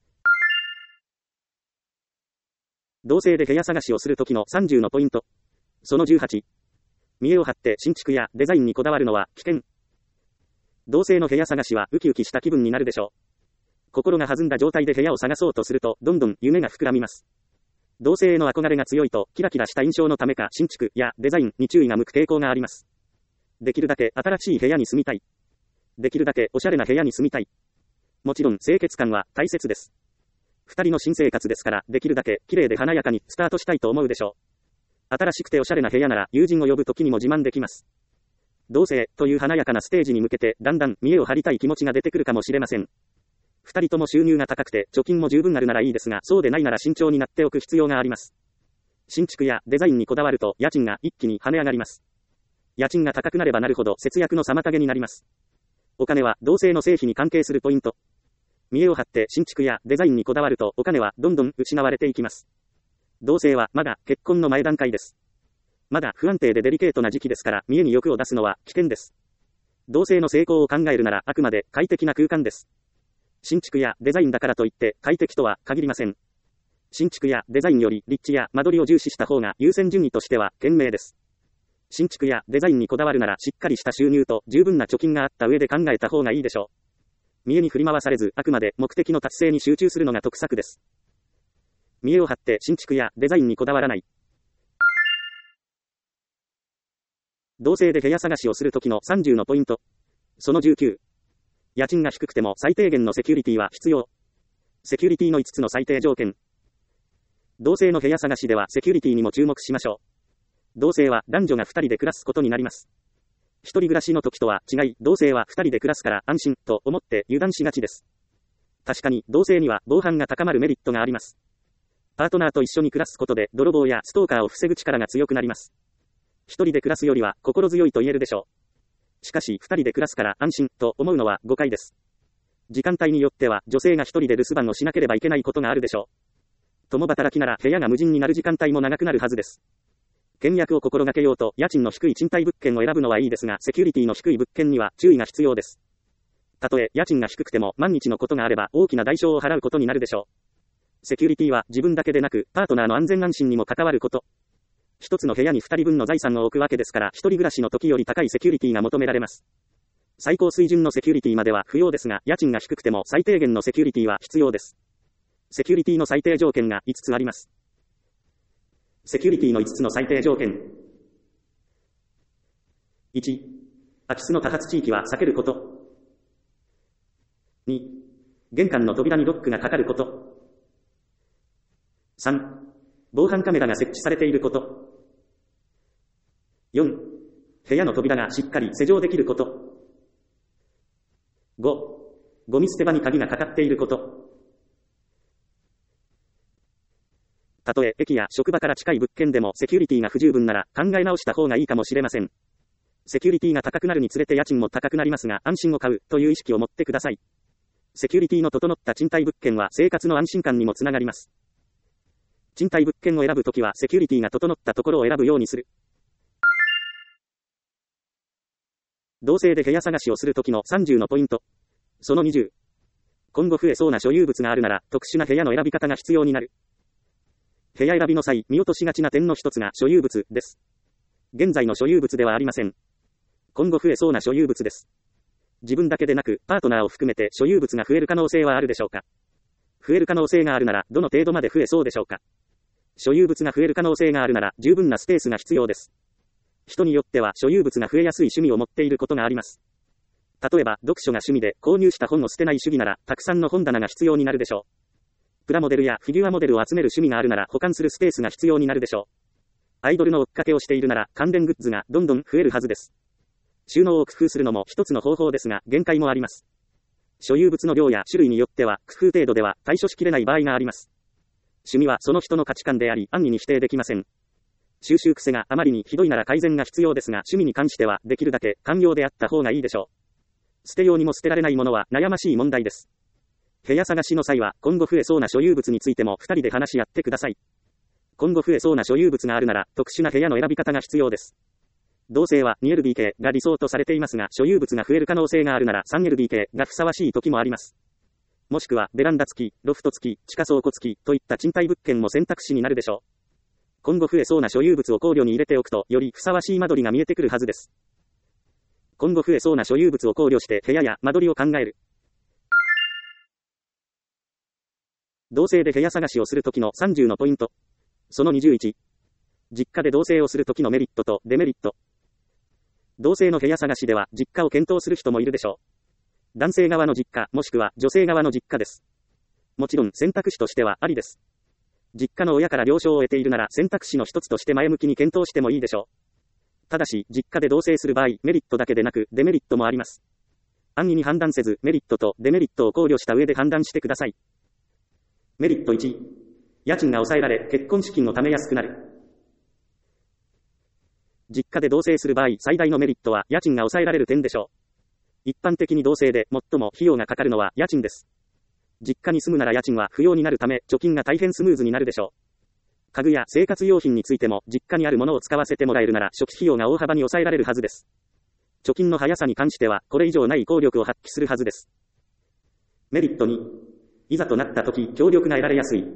同棲で部屋探しをするときのさんじゅうのポイント。そのじゅうはち。見栄を張って新築やデザインにこだわるのは危険。同棲の部屋探しはウキウキした気分になるでしょう。心が弾んだ状態で部屋を探そうとするとどんどん夢が膨らみます。同棲への憧れが強いとキラキラした印象のためか新築やデザインに注意が向く傾向があります。できるだけ新しい部屋に住みたい。できるだけおしゃれな部屋に住みたい。もちろん清潔感は大切です。二人の新生活ですから、できるだけ綺麗で華やかにスタートしたいと思うでしょう。新しくておしゃれな部屋なら友人を呼ぶ時にも自慢できます。同棲という華やかなステージに向けてだんだん見栄を張りたい気持ちが出てくるかもしれません。二人とも収入が高くて貯金も十分あるならいいですが、そうでないなら慎重になっておく必要があります。新築やデザインにこだわると家賃が一気に跳ね上がります。家賃が高くなればなるほど節約の妨げになります。お金は同棲の成否に関係するポイント。見栄を張って新築やデザインにこだわるとお金はどんどん失われていきます。同棲はまだ結婚の前段階です。まだ不安定でデリケートな時期ですから見栄に欲を出すのは危険です。同棲の成功を考えるならあくまで快適な空間です。新築やデザインだからといって快適とは限りません。新築やデザインより立地や間取りを重視した方が優先順位としては賢明です。新築やデザインにこだわるならしっかりした収入と十分な貯金があった上で考えた方がいいでしょう。見栄に振り回されず、あくまで目的の達成に集中するのが得策です。見栄を張って新築やデザインにこだわらない。同棲で部屋探しをするときのさんじゅうのポイント。そのじゅうきゅう。家賃が低くても最低限のセキュリティは必要。セキュリティのいつつの最低条件。同棲の部屋探しではセキュリティにも注目しましょう。同棲は男女がふたりで暮らすことになります。一人暮らしの時とは違い、同棲は二人で暮らすから安心と思って油断しがちです。確かに同棲には防犯が高まるメリットがあります。パートナーと一緒に暮らすことで泥棒やストーカーを防ぐ力が強くなります。一人で暮らすよりは心強いと言えるでしょう。しかし二人で暮らすから安心と思うのは誤解です。時間帯によっては女性が一人で留守番をしなければいけないことがあるでしょう。共働きなら部屋が無人になる時間帯も長くなるはずです。倹約を心がけようと家賃の低い賃貸物件を選ぶのはいいですが、セキュリティの低い物件には注意が必要です。たとえ家賃が低くても万日のことがあれば大きな代償を払うことになるでしょう。セキュリティは自分だけでなくパートナーの安全安心にも関わること。一つの部屋に二人分の財産を置くわけですから、一人暮らしの時より高いセキュリティが求められます。最高水準のセキュリティまでは不要ですが、家賃が低くても最低限のセキュリティは必要です。セキュリティの最低条件がいつつあります。セキュリティのいつつの最低条件。いち. 空き巣の多発地域は避けること。に. 玄関の扉にロックがかかること。さん. 防犯カメラが設置されていること。よん. 部屋の扉がしっかり施錠できること。 ご、ゴミ捨て場に鍵がかかっていること。たとえ駅や職場から近い物件でもセキュリティが不十分なら考え直した方がいいかもしれません。セキュリティが高くなるにつれて家賃も高くなりますが、安心を買うという意識を持ってください。セキュリティの整った賃貸物件は生活の安心感にもつながります。賃貸物件を選ぶときはセキュリティが整ったところを選ぶようにする。同棲で部屋探しをするときのさんじゅうのポイント。そのにじゅう。今後増えそうな所有物があるなら特殊な部屋の選び方が必要になる。部屋選びの際、見落としがちな点の一つが所有物です。現在の所有物ではありません。今後増えそうな所有物です。自分だけでなく、パートナーを含めて所有物が増える可能性はあるでしょうか。増える可能性があるなら、どの程度まで増えそうでしょうか。所有物が増える可能性があるなら、十分なスペースが必要です。人によっては所有物が増えやすい趣味を持っていることがあります。例えば、読書が趣味で購入した本を捨てない主義なら、たくさんの本棚が必要になるでしょう。プラモデルやフィギュアモデルを集める趣味があるなら保管するスペースが必要になるでしょう。アイドルの追っかけをしているなら関連グッズがどんどん増えるはずです。収納を工夫するのも一つの方法ですが限界もあります。所有物の量や種類によっては工夫程度では対処しきれない場合があります。趣味はその人の価値観であり安易に否定できません。収集癖があまりにひどいなら改善が必要ですが趣味に関してはできるだけ寛容であった方がいいでしょう。捨てようにも捨てられないものは悩ましい問題です。部屋探しの際は今後増えそうな所有物についてもふたりで話し合ってください。今後増えそうな所有物があるなら特殊な部屋の選び方が必要です。同棲は にエルディーケー が理想とされていますが所有物が増える可能性があるなら さんエルディーケー がふさわしい時もあります。もしくはベランダ付き、ロフト付き、地下倉庫付きといった賃貸物件も選択肢になるでしょう。今後増えそうな所有物を考慮に入れておくとよりふさわしい間取りが見えてくるはずです。今後増えそうな所有物を考慮して部屋や間取りを考える。同棲で部屋探しをするときのさんじゅうのポイント。そのにじゅういち。実家で同棲をするときのメリットとデメリット。同棲の部屋探しでは実家を検討する人もいるでしょう。男性側の実家もしくは女性側の実家です。もちろん選択肢としてはありです。実家の親から了承を得ているなら選択肢の一つとして前向きに検討してもいいでしょう。ただし実家で同棲する場合メリットだけでなくデメリットもあります。安易に判断せずメリットとデメリットを考慮した上で判断してください。メリットいち。家賃が抑えられ、結婚資金を貯めやすくなる。実家で同棲する場合、最大のメリットは家賃が抑えられる点でしょう。一般的に同棲で最も費用がかかるのは家賃です。実家に住むなら家賃は不要になるため、貯金が大変スムーズになるでしょう。家具や生活用品についても、実家にあるものを使わせてもらえるなら、初期費用が大幅に抑えられるはずです。貯金の速さに関しては、これ以上ない効力を発揮するはずです。メリットに。いざとなった時、協力が得られやすい。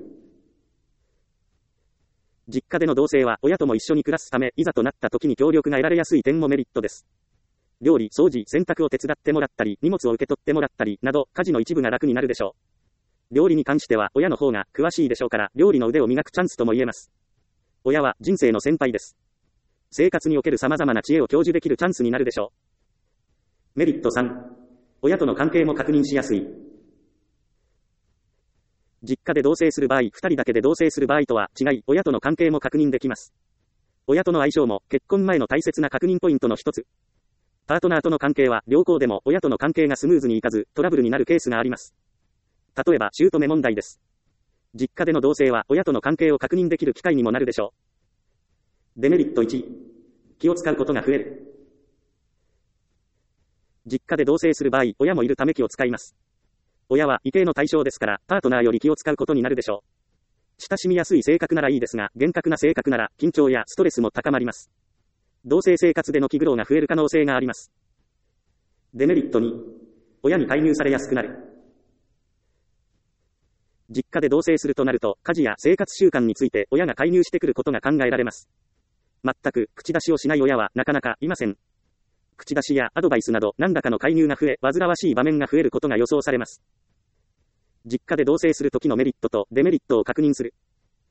実家での同棲は親とも一緒に暮らすため、いざとなった時に協力が得られやすい点もメリットです。料理、掃除、洗濯を手伝ってもらったり、荷物を受け取ってもらったり、など、家事の一部が楽になるでしょう。料理に関しては親の方が詳しいでしょうから、料理の腕を磨くチャンスとも言えます。親は人生の先輩です。生活における様々な知恵を享受できるチャンスになるでしょう。メリットさん。親との関係も確認しやすい。実家で同棲する場合、二人だけで同棲する場合とは違い、親との関係も確認できます。親との相性も結婚前の大切な確認ポイントの一つ。パートナーとの関係は良好でも親との関係がスムーズにいかず、トラブルになるケースがあります。例えば、姑問題です。実家での同棲は親との関係を確認できる機会にもなるでしょう。デメリットいち。気を使うことが増える。実家で同棲する場合、親もいるため気を使います。親は畏敬の対象ですから、パートナーより気を使うことになるでしょう。親しみやすい性格ならいいですが、厳格な性格なら、緊張やストレスも高まります。同棲生活での気苦労が増える可能性があります。デメリットに、親に介入されやすくなる。実家で同棲するとなると、家事や生活習慣について親が介入してくることが考えられます。全く口出しをしない親はなかなかいません。口出しやアドバイスなど何らかの介入が増え、煩わしい場面が増えることが予想されます。実家で同棲するときのメリットとデメリットを確認する。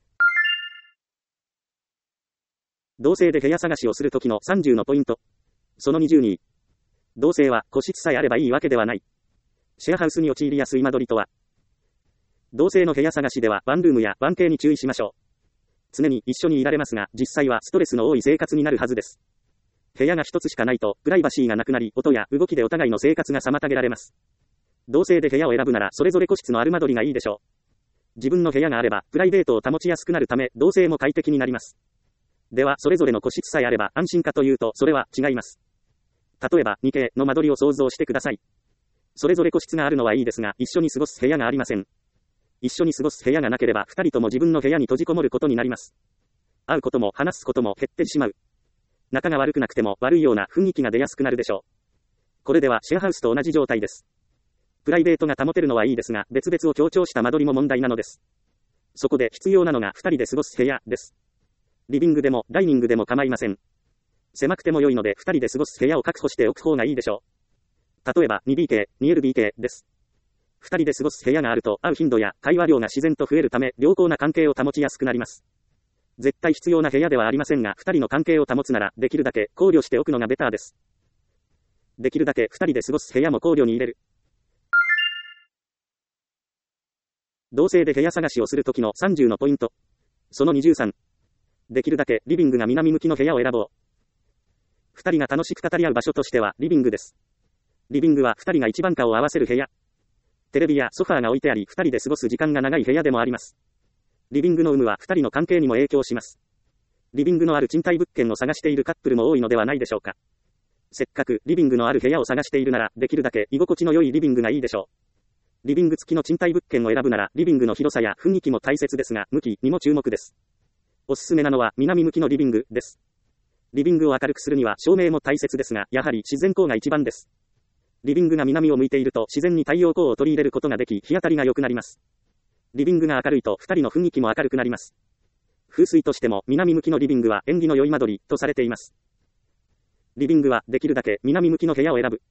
同棲で部屋探しをするときのさんじゅうのポイント。そのにじゅうに。同棲は個室さえあればいいわけではない。シェアハウスに陥りやすい間取りとは。同棲の部屋探しではワンルームやワンケーに注意しましょう。常に一緒にいられますが、実際はストレスの多い生活になるはずです。部屋が一つしかないと、プライバシーがなくなり、音や動きでお互いの生活が妨げられます。 同性で部屋を選ぶならそれぞれ個室のある間取りがいいでしょう。自分の部屋があれば、プライベートを保ちやすくなるため、同性も快適になります。では、それぞれの個室さえあれば安心かというと、それは違います。例えば、にケーの間取りを想像してください。それぞれ個室があるのはいいですが、一緒に過ごす部屋がありません。一緒に過ごす部屋がなければ、二人とも自分の部屋に閉じこもることになります。会うことも話すことも減ってしまう。仲が悪くなくても悪いような雰囲気が出やすくなるでしょう。これではシェアハウスと同じ状態です。プライベートが保てるのはいいですが、別々を強調した間取りも問題なのです。そこで必要なのが二人で過ごす部屋です。リビングでもダイニングでも構いません。狭くても良いので二人で過ごす部屋を確保しておく方がいいでしょう。例えば にビーケー、にエルビーケー です。二人で過ごす部屋があると会う頻度や会話量が自然と増えるため良好な関係を保ちやすくなります。絶対必要な部屋ではありませんが、二人の関係を保つならできるだけ考慮しておくのがベターです。できるだけ二人で過ごす部屋も考慮に入れる。同性で部屋探しをするときのさんじゅうのポイント。そのにじゅうさん。できるだけリビングが南向きの部屋を選ぼう。二人が楽しく語り合う場所としてはリビングです。リビングは二人が一番顔を合わせる部屋。テレビやソファーが置いてあり、二人で過ごす時間が長い部屋でもあります。リビングの有無は二人の関係にも影響します。リビングのある賃貸物件を探しているカップルも多いのではないでしょうか。せっかくリビングのある部屋を探しているなら、できるだけ居心地の良いリビングがいいでしょう。リビング付きの賃貸物件を選ぶなら、リビングの広さや雰囲気も大切ですが、向きにも注目です。おすすめなのは南向きのリビングです。リビングを明るくするには照明も大切ですが、やはり自然光が一番です。リビングが南を向いていると自然に太陽光を取り入れることができ、日当たりが良くなります。リビングが明るいと二人の雰囲気も明るくなります。風水としても南向きのリビングは縁起の良い間取りとされています。リビングはできるだけ南向きの部屋を選ぶ。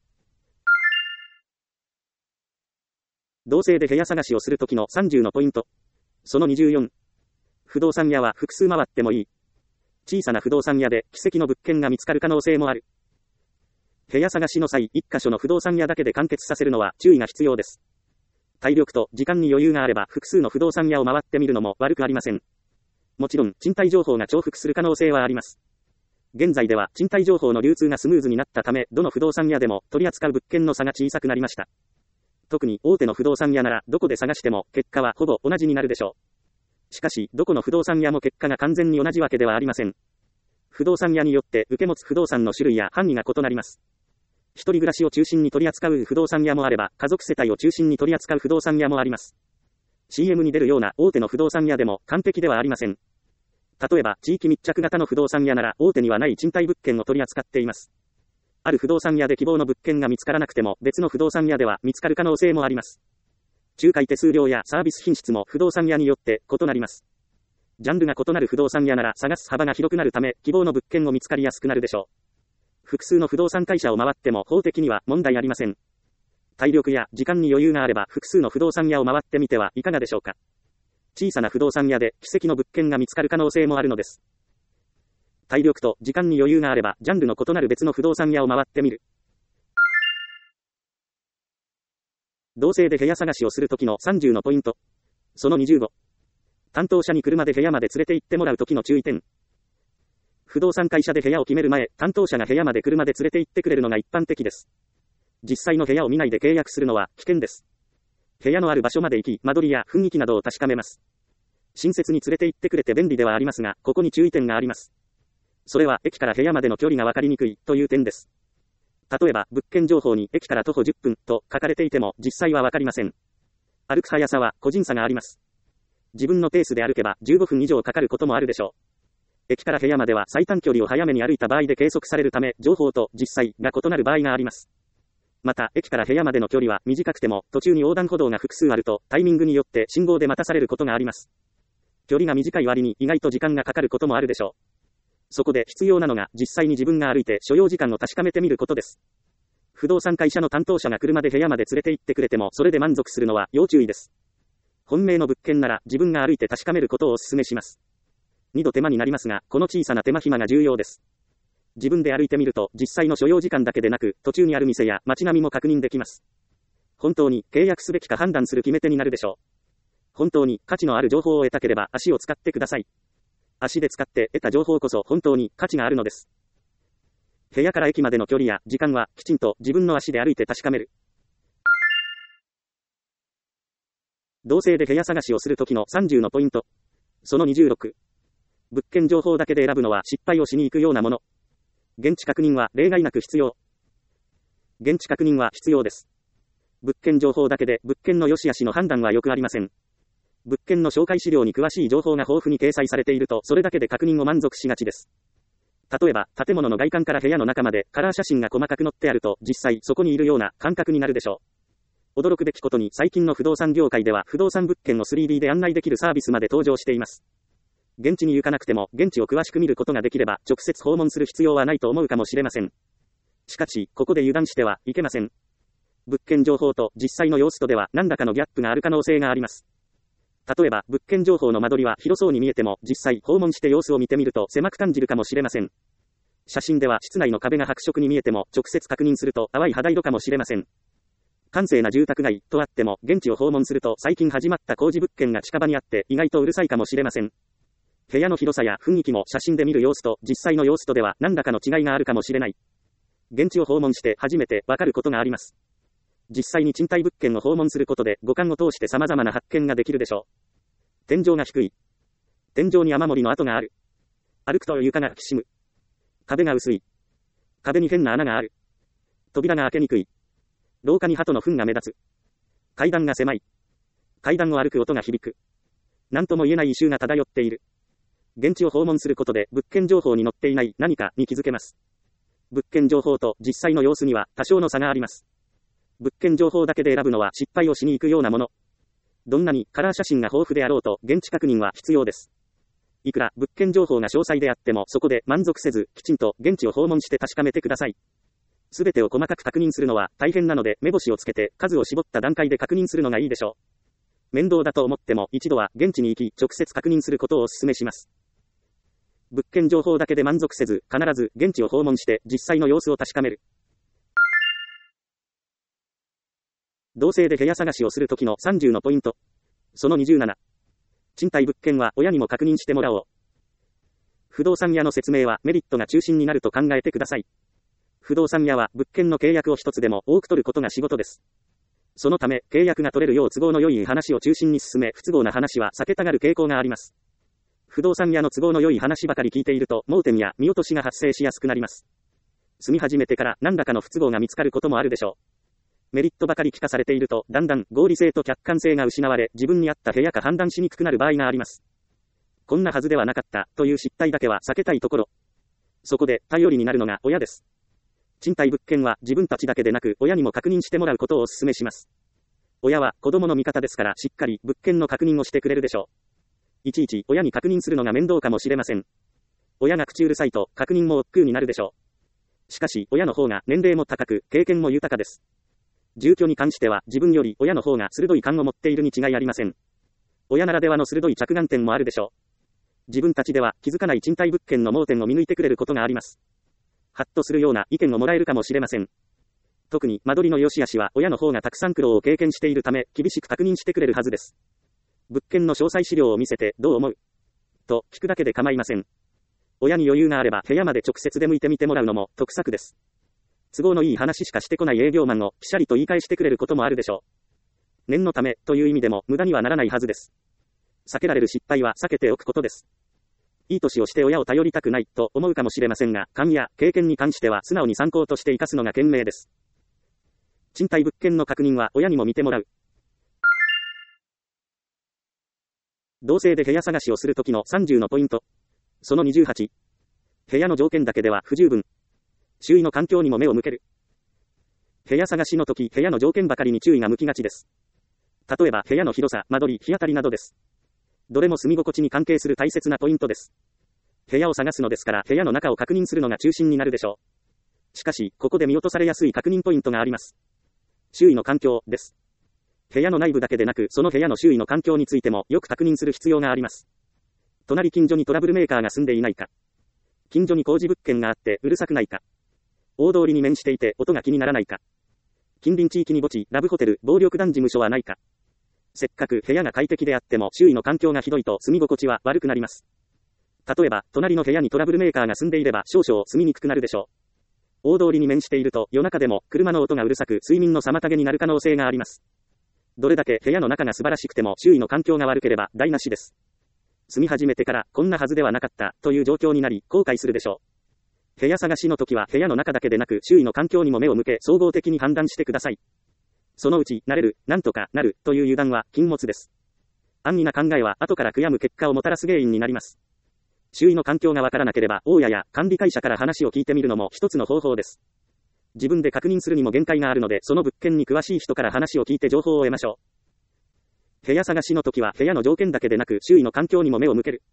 同性で部屋探しをするときのさんじゅうのポイント。そのにじゅうよん。不動産屋は複数回ってもいい。小さな不動産屋で奇跡の物件が見つかる可能性もある。部屋探しの際、一箇所の不動産屋だけで完結させるのは注意が必要です。体力と時間に余裕があれば複数の不動産屋を回ってみるのも悪くありません。もちろん、賃貸情報が重複する可能性はあります。現在では賃貸情報の流通がスムーズになったため、どの不動産屋でも取り扱う物件の差が小さくなりました。特に大手の不動産屋ならどこで探しても結果はほぼ同じになるでしょう。しかし、どこの不動産屋も結果が完全に同じわけではありません。不動産屋によって受け持つ不動産の種類や範囲が異なります。一人暮らしを中心に取り扱う不動産屋もあれば、家族世帯を中心に取り扱う不動産屋もあります。シーエム に出るような大手の不動産屋でも完璧ではありません。例えば、地域密着型の不動産屋なら大手にはない賃貸物件を取り扱っています。ある不動産屋で希望の物件が見つからなくても別の不動産屋では見つかる可能性もあります。仲介手数料やサービス品質も不動産屋によって異なります。ジャンルが異なる不動産屋なら探す幅が広くなるため、希望の物件も見つかりやすくなるでしょう。複数の不動産会社を回っても法的には問題ありません。体力や時間に余裕があれば複数の不動産屋を回ってみてはいかがでしょうか。小さな不動産屋で奇跡の物件が見つかる可能性もあるのです。体力と時間に余裕があればジャンルの異なる別の不動産屋を回ってみる。同性で部屋探しをするときのさんじゅうのポイント。そのにじゅうご。担当者に車で部屋まで連れて行ってもらうときの注意点。不動産会社で部屋を決める前、担当者が部屋まで車で連れて行ってくれるのが一般的です。実際の部屋を見ないで契約するのは危険です。部屋のある場所まで行き、間取りや雰囲気などを確かめます。親切に連れて行ってくれて便利ではありますが、ここに注意点があります。それは駅から部屋までの距離が分かりにくいという点です。例えば、物件情報に駅から徒歩じゅっぷんと書かれていても実際は分かりません。歩く速さは個人差があります。自分のペースで歩けばじゅうごふん以上かかることもあるでしょう。駅から部屋までは最短距離を早めに歩いた場合で計測されるため、情報と実際が異なる場合があります。また、駅から部屋までの距離は短くても、途中に横断歩道が複数あると、タイミングによって信号で待たされることがあります。距離が短い割に意外と時間がかかることもあるでしょう。そこで必要なのが、実際に自分が歩いて所要時間を確かめてみることです。不動産会社の担当者が車で部屋まで連れて行ってくれても、それで満足するのは要注意です。本命の物件なら、自分が歩いて確かめることをお勧めします。二度手間になりますが、この小さな手間暇が重要です。自分で歩いてみると、実際の所要時間だけでなく、途中にある店や街並みも確認できます。本当に契約すべきか判断する決め手になるでしょう。本当に価値のある情報を得たければ足を使ってください。足で使って得た情報こそ本当に価値があるのです。部屋から駅までの距離や時間はきちんと自分の足で歩いて確かめる。 同性で部屋探しをするときのさんじゅうのポイント。そのにじゅうろく。物件情報だけで選ぶのは失敗をしに行くようなもの。現地確認は例外なく必要。現地確認は必要です。物件情報だけで物件の良し悪しの判断はよくありません。物件の紹介資料に詳しい情報が豊富に掲載されていると、それだけで確認を満足しがちです。例えば、建物の外観から部屋の中までカラー写真が細かく載ってあると、実際そこにいるような感覚になるでしょう。驚くべきことに最近の不動産業界では不動産物件を スリーディー で案内できるサービスまで登場しています。現地に行かなくても現地を詳しく見ることができれば直接訪問する必要はないと思うかもしれません。しかし、ここで油断してはいけません。物件情報と実際の様子とでは何らかのギャップがある可能性があります。例えば、物件情報の間取りは広そうに見えても、実際訪問して様子を見てみると狭く感じるかもしれません。写真では室内の壁が白色に見えても、直接確認すると淡い肌色かもしれません。閑静な住宅街とあっても、現地を訪問すると最近始まった工事物件が近場にあって意外とうるさいかもしれません。部屋の広さや雰囲気も写真で見る様子と実際の様子とでは何らかの違いがあるかもしれない。現地を訪問して初めてわかることがあります。実際に賃貸物件を訪問することで五感を通して様々な発見ができるでしょう。天井が低い。天井に雨漏りの跡がある。歩くと床がきしむ。壁が薄い。壁に変な穴がある。扉が開けにくい。廊下に鳩の糞が目立つ。階段が狭い。階段を歩く音が響く。何とも言えない異臭が漂っている。現地を訪問することで物件情報に載っていない何かに気づけます。物件情報と実際の様子には多少の差があります。物件情報だけで選ぶのは失敗をしに行くようなもの。どんなにカラー写真が豊富であろうと現地確認は必要です。いくら物件情報が詳細であってもそこで満足せず、きちんと現地を訪問して確かめてください。すべてを細かく確認するのは大変なので目星をつけて数を絞った段階で確認するのがいいでしょう。面倒だと思っても一度は現地に行き直接確認することをお勧めします。物件情報だけで満足せず、必ず現地を訪問して実際の様子を確かめる。同性で部屋探しをするときのさんじゅうのポイント。そのにじゅうなな。賃貸物件は親にも確認してもらおう。不動産屋の説明はメリットが中心になると考えてください。不動産屋は物件の契約を一つでも多く取ることが仕事です。そのため、契約が取れるよう都合の良い話を中心に進め、不都合な話は避けたがる傾向があります。不動産屋の都合の良い話ばかり聞いていると、盲点や見落としが発生しやすくなります。住み始めてから何らかの不都合が見つかることもあるでしょう。メリットばかり聞かされていると、だんだん合理性と客観性が失われ、自分に合った部屋か判断しにくくなる場合があります。こんなはずではなかったという失態だけは避けたいところ。そこで頼りになるのが親です。賃貸物件は自分たちだけでなく親にも確認してもらうことをお勧めします。親は子供の味方ですからしっかり物件の確認をしてくれるでしょう。いちいち親に確認するのが面倒かもしれません。親が口うるさいと確認も億劫になるでしょう。しかし親の方が年齢も高く経験も豊かです。住居に関しては自分より親の方が鋭い勘を持っているに違いありません。親ならではの鋭い着眼点もあるでしょう。自分たちでは気づかない賃貸物件の盲点を見抜いてくれることがあります。ハッとするような意見をもらえるかもしれません。特に間取りの良し悪しは親の方がたくさん苦労を経験しているため厳しく確認してくれるはずです。物件の詳細資料を見せてどう思うと聞くだけで構いません。親に余裕があれば部屋まで直接出向いてみてもらうのも得策です。都合のいい話しかしてこない営業マンをピシャリと言い返してくれることもあるでしょう。念のためという意味でも無駄にはならないはずです。避けられる失敗は避けておくことです。いい年をして親を頼りたくないと思うかもしれませんが、勘や経験に関しては素直に参考として生かすのが賢明です。賃貸物件の確認は親にも見てもらう。同性で部屋探しをするときのさんじゅうのポイント。そのにじゅうはち。部屋の条件だけでは不十分。周囲の環境にも目を向ける。部屋探しのとき、部屋の条件ばかりに注意が向きがちです。例えば部屋の広さ、間取り、日当たりなどです。どれも住み心地に関係する大切なポイントです。部屋を探すのですから部屋の中を確認するのが中心になるでしょう。しかし、ここで見落とされやすい確認ポイントがあります。周囲の環境です。部屋の内部だけでなく、その部屋の周囲の環境についてもよく確認する必要があります。隣近所にトラブルメーカーが住んでいないか。近所に工事物件があってうるさくないか。大通りに面していて音が気にならないか。近隣地域に墓地、ラブホテル、暴力団事務所はないか。せっかく部屋が快適であっても周囲の環境がひどいと住み心地は悪くなります。例えば、隣の部屋にトラブルメーカーが住んでいれば少々住みにくくなるでしょう。大通りに面していると夜中でも車の音がうるさく睡眠の妨げになる可能性があります。 どれだけ部屋の中が素晴らしくても周囲の環境が悪ければ台無しです。住み始めてからこんなはずではなかったという状況になり後悔するでしょう。部屋探しの時は部屋の中だけでなく周囲の環境にも目を向け総合的に判断してください。そのうち、なれる、なんとかなるという油断は禁物です。安易な考えは後から悔やむ結果をもたらす原因になります。周囲の環境がわからなければ大家や管理会社から話を聞いてみるのも一つの方法です。自分で確認するにも限界があるので、その物件に詳しい人から話を聞いて情報を得ましょう。部屋探しの時は部屋の条件だけでなく周囲の環境にも目を向ける。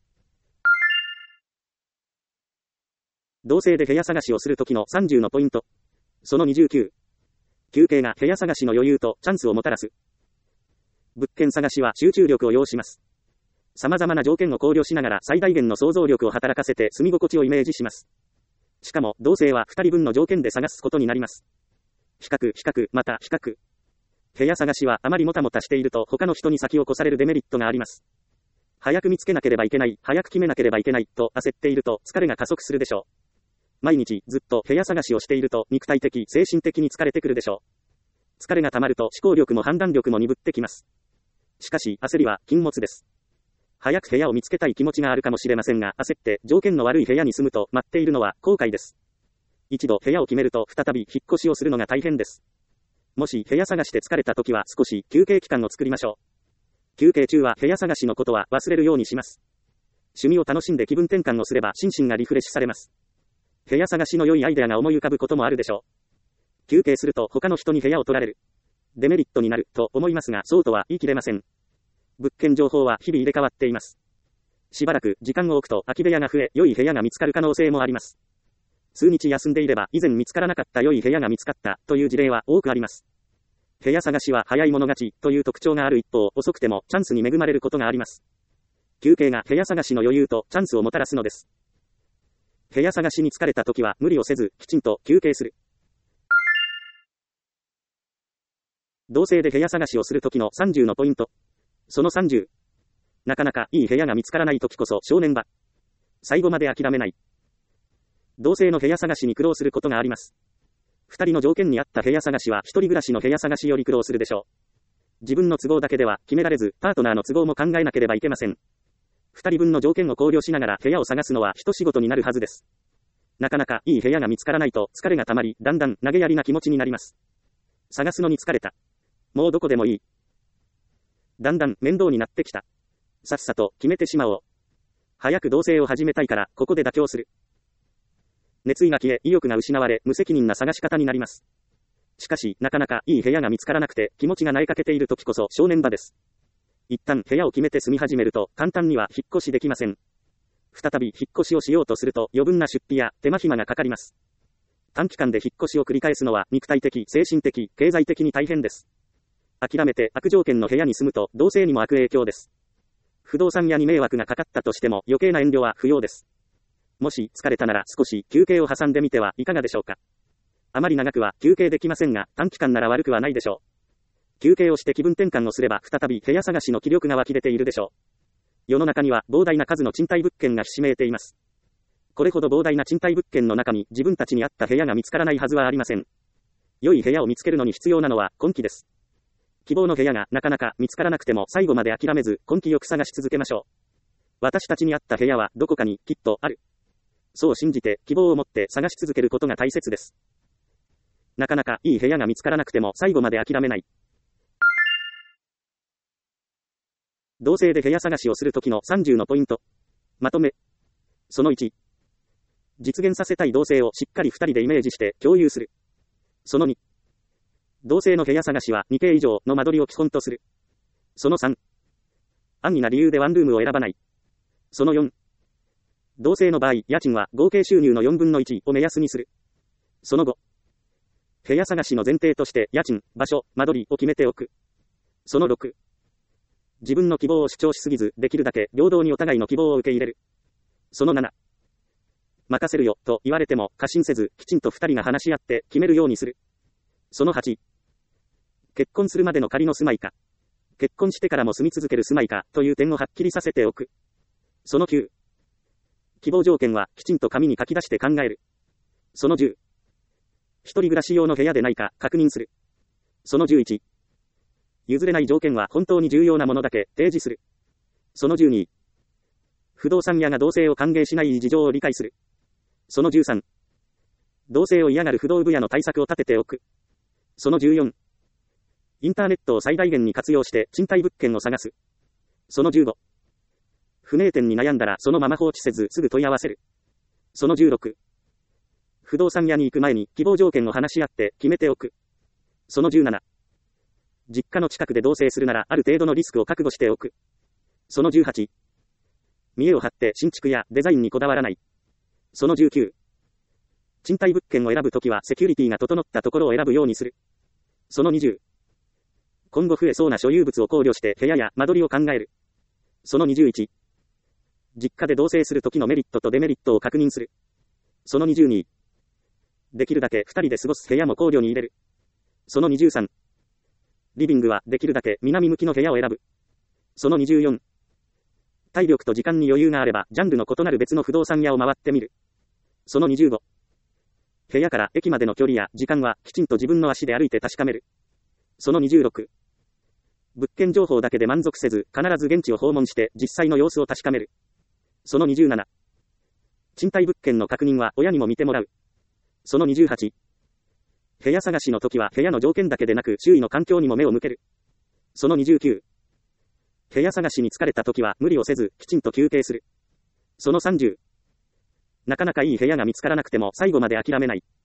同性で部屋探しをする時のさんじゅうのポイント。そのにじゅうきゅう。休憩が部屋探しの余裕とチャンスをもたらす。物件探しは集中力を要します。様々な条件を考慮しながら最大限の想像力を働かせて住み心地をイメージします。しかも、同性はふたりぶんの条件で探すことになります。比較、比較、また比較。部屋探しはあまりもたもたしていると他の人に先を越されるデメリットがあります。早く見つけなければいけない、早く決めなければいけないと焦っていると疲れが加速するでしょう。毎日ずっと部屋探しをしていると肉体的、精神的に疲れてくるでしょう。疲れが溜まると思考力も判断力も鈍ってきます。しかし、焦りは禁物です。早く部屋を見つけたい気持ちがあるかもしれませんが、焦って条件の悪い部屋に住むと待っているのは後悔です。一度部屋を決めると再び引っ越しをするのが大変です。もし部屋探して疲れた時は少し休憩期間を作りましょう。休憩中は部屋探しのことは忘れるようにします。趣味を楽しんで気分転換をすれば心身がリフレッシュされます。部屋探しの良いアイデアが思い浮かぶこともあるでしょう。休憩すると他の人に部屋を取られる。デメリットになると思いますが、そうとは言い切れません。物件情報は日々入れ替わっています。しばらく時間を置くと空き部屋が増え、良い部屋が見つかる可能性もあります。数日休んでいれば以前見つからなかった良い部屋が見つかったという事例は多くあります。部屋探しは早い者勝ちという特徴がある一方、遅くてもチャンスに恵まれることがあります。休憩が部屋探しの余裕とチャンスをもたらすのです。部屋探しに疲れた時は無理をせず、きちんと休憩する。同性で部屋探しをする時のさんじゅうのポイント。そのさんじゅう。なかなかいい部屋が見つからない時こそ正念場。最後まで諦めない。同性の部屋探しに苦労することがあります。二人の条件に合った部屋探しは一人暮らしの部屋探しより苦労するでしょう。自分の都合だけでは決められず、パートナーの都合も考えなければいけません。二人分の条件を考慮しながら部屋を探すのは一仕事になるはずです。なかなかいい部屋が見つからないと疲れがたまり、だんだん投げやりな気持ちになります。探すのに疲れた。もうどこでもいい。だんだん面倒になってきた。さっさと決めてしまおう。早く同棲を始めたいからここで妥協する。熱意が消え、意欲が失われ、無責任な探し方になります。しかし、なかなかいい部屋が見つからなくて気持ちが萎えかけている時こそ正念場です。一旦部屋を決めて住み始めると簡単には引っ越しできません。再び引っ越しをしようとすると余分な出費や手間暇がかかります。短期間で引っ越しを繰り返すのは肉体的、精神的、経済的に大変です。諦めて悪条件の部屋に住むと同性にも悪影響です。不動産屋に迷惑がかかったとしても余計な遠慮は不要です。もし疲れたなら少し休憩を挟んでみてはいかがでしょうか。あまり長くは休憩できませんが短期間なら悪くはないでしょう。休憩をして気分転換をすれば再び部屋探しの気力が湧き出ているでしょう。世の中には膨大な数の賃貸物件がひしめいています。これほど膨大な賃貸物件の中に自分たちに合った部屋が見つからないはずはありません。良い部屋を見つけるのに必要なのは根気です。希望の部屋がなかなか見つからなくても最後まで諦めず根気よく探し続けましょう。私たちに合った部屋はどこかにきっとある。そう信じて希望を持って探し続けることが大切です。なかなかいい部屋が見つからなくても最後まで諦めない。同性で部屋探しをするときのさんじゅうのポイント。まとめ。そのいち。実現させたい同性をしっかりふたりでイメージして共有する。そのに。同性の部屋探しはにけい以上の間取りを基本とする。そのさん。安易な理由でワンルームを選ばない。そのよん。同性の場合、家賃は合計収入のよんぶんのいちを目安にする。そのご。部屋探しの前提として家賃、場所、間取りを決めておく。そのろく。自分の希望を主張しすぎず、できるだけ平等にお互いの希望を受け入れる。そのなな。任せるよと言われても過信せず、きちんとふたりが話し合って決めるようにする。そのはち。結婚するまでの仮の住まいか、結婚してからも住み続ける住まいかという点をはっきりさせておく。そのきゅう。希望条件はきちんと紙に書き出して考える。そのじゅう。一人暮らし用の部屋でないか確認する。そのじゅういち。 譲れない条件は本当に重要なものだけ提示する。そのじゅうに、不動産屋が同棲を歓迎しない事情を理解する。そのじゅうさん、同棲を嫌がる不動部屋の対策を立てておく。そのじゅうよん、インターネットを最大限に活用して賃貸物件を探す。そのじゅうご、不明点に悩んだらそのまま放置せずすぐ問い合わせる。そのじゅうろく、不動産屋に行く前に希望条件を話し合って決めておく。そのじゅうなな、実家の近くで同棲するならある程度のリスクを覚悟しておく。そのじゅうはち、見栄を張って新築やデザインにこだわらない。そのじゅうきゅう、賃貸物件を選ぶときはセキュリティが整ったところを選ぶようにする。そのにじゅう、今後増えそうな所有物を考慮して部屋や間取りを考える。そのにじゅういち、実家で同棲するときのメリットとデメリットを確認する。そのにじゅうに、できるだけふたりで過ごす部屋も考慮に入れる。そのにじゅうさん、リビングはできるだけ南向きの部屋を選ぶ。そのにじゅうよん、体力と時間に余裕があればジャンルの異なる別の不動産屋を回ってみる。そのにじゅうご、部屋から駅までの距離や時間はきちんと自分の足で歩いて確かめる。そのにじゅうろく、物件情報だけで満足せず必ず現地を訪問して実際の様子を確かめる。そのにじゅうなな、賃貸物件の確認は親にも見てもらう。そのにじゅうはち、部屋探しの時は部屋の条件だけでなく周囲の環境にも目を向ける。そのにじゅうきゅう、部屋探しに疲れた時は無理をせずきちんと休憩する。そのさんじゅう、なかなかいい部屋が見つからなくても最後まで諦めない。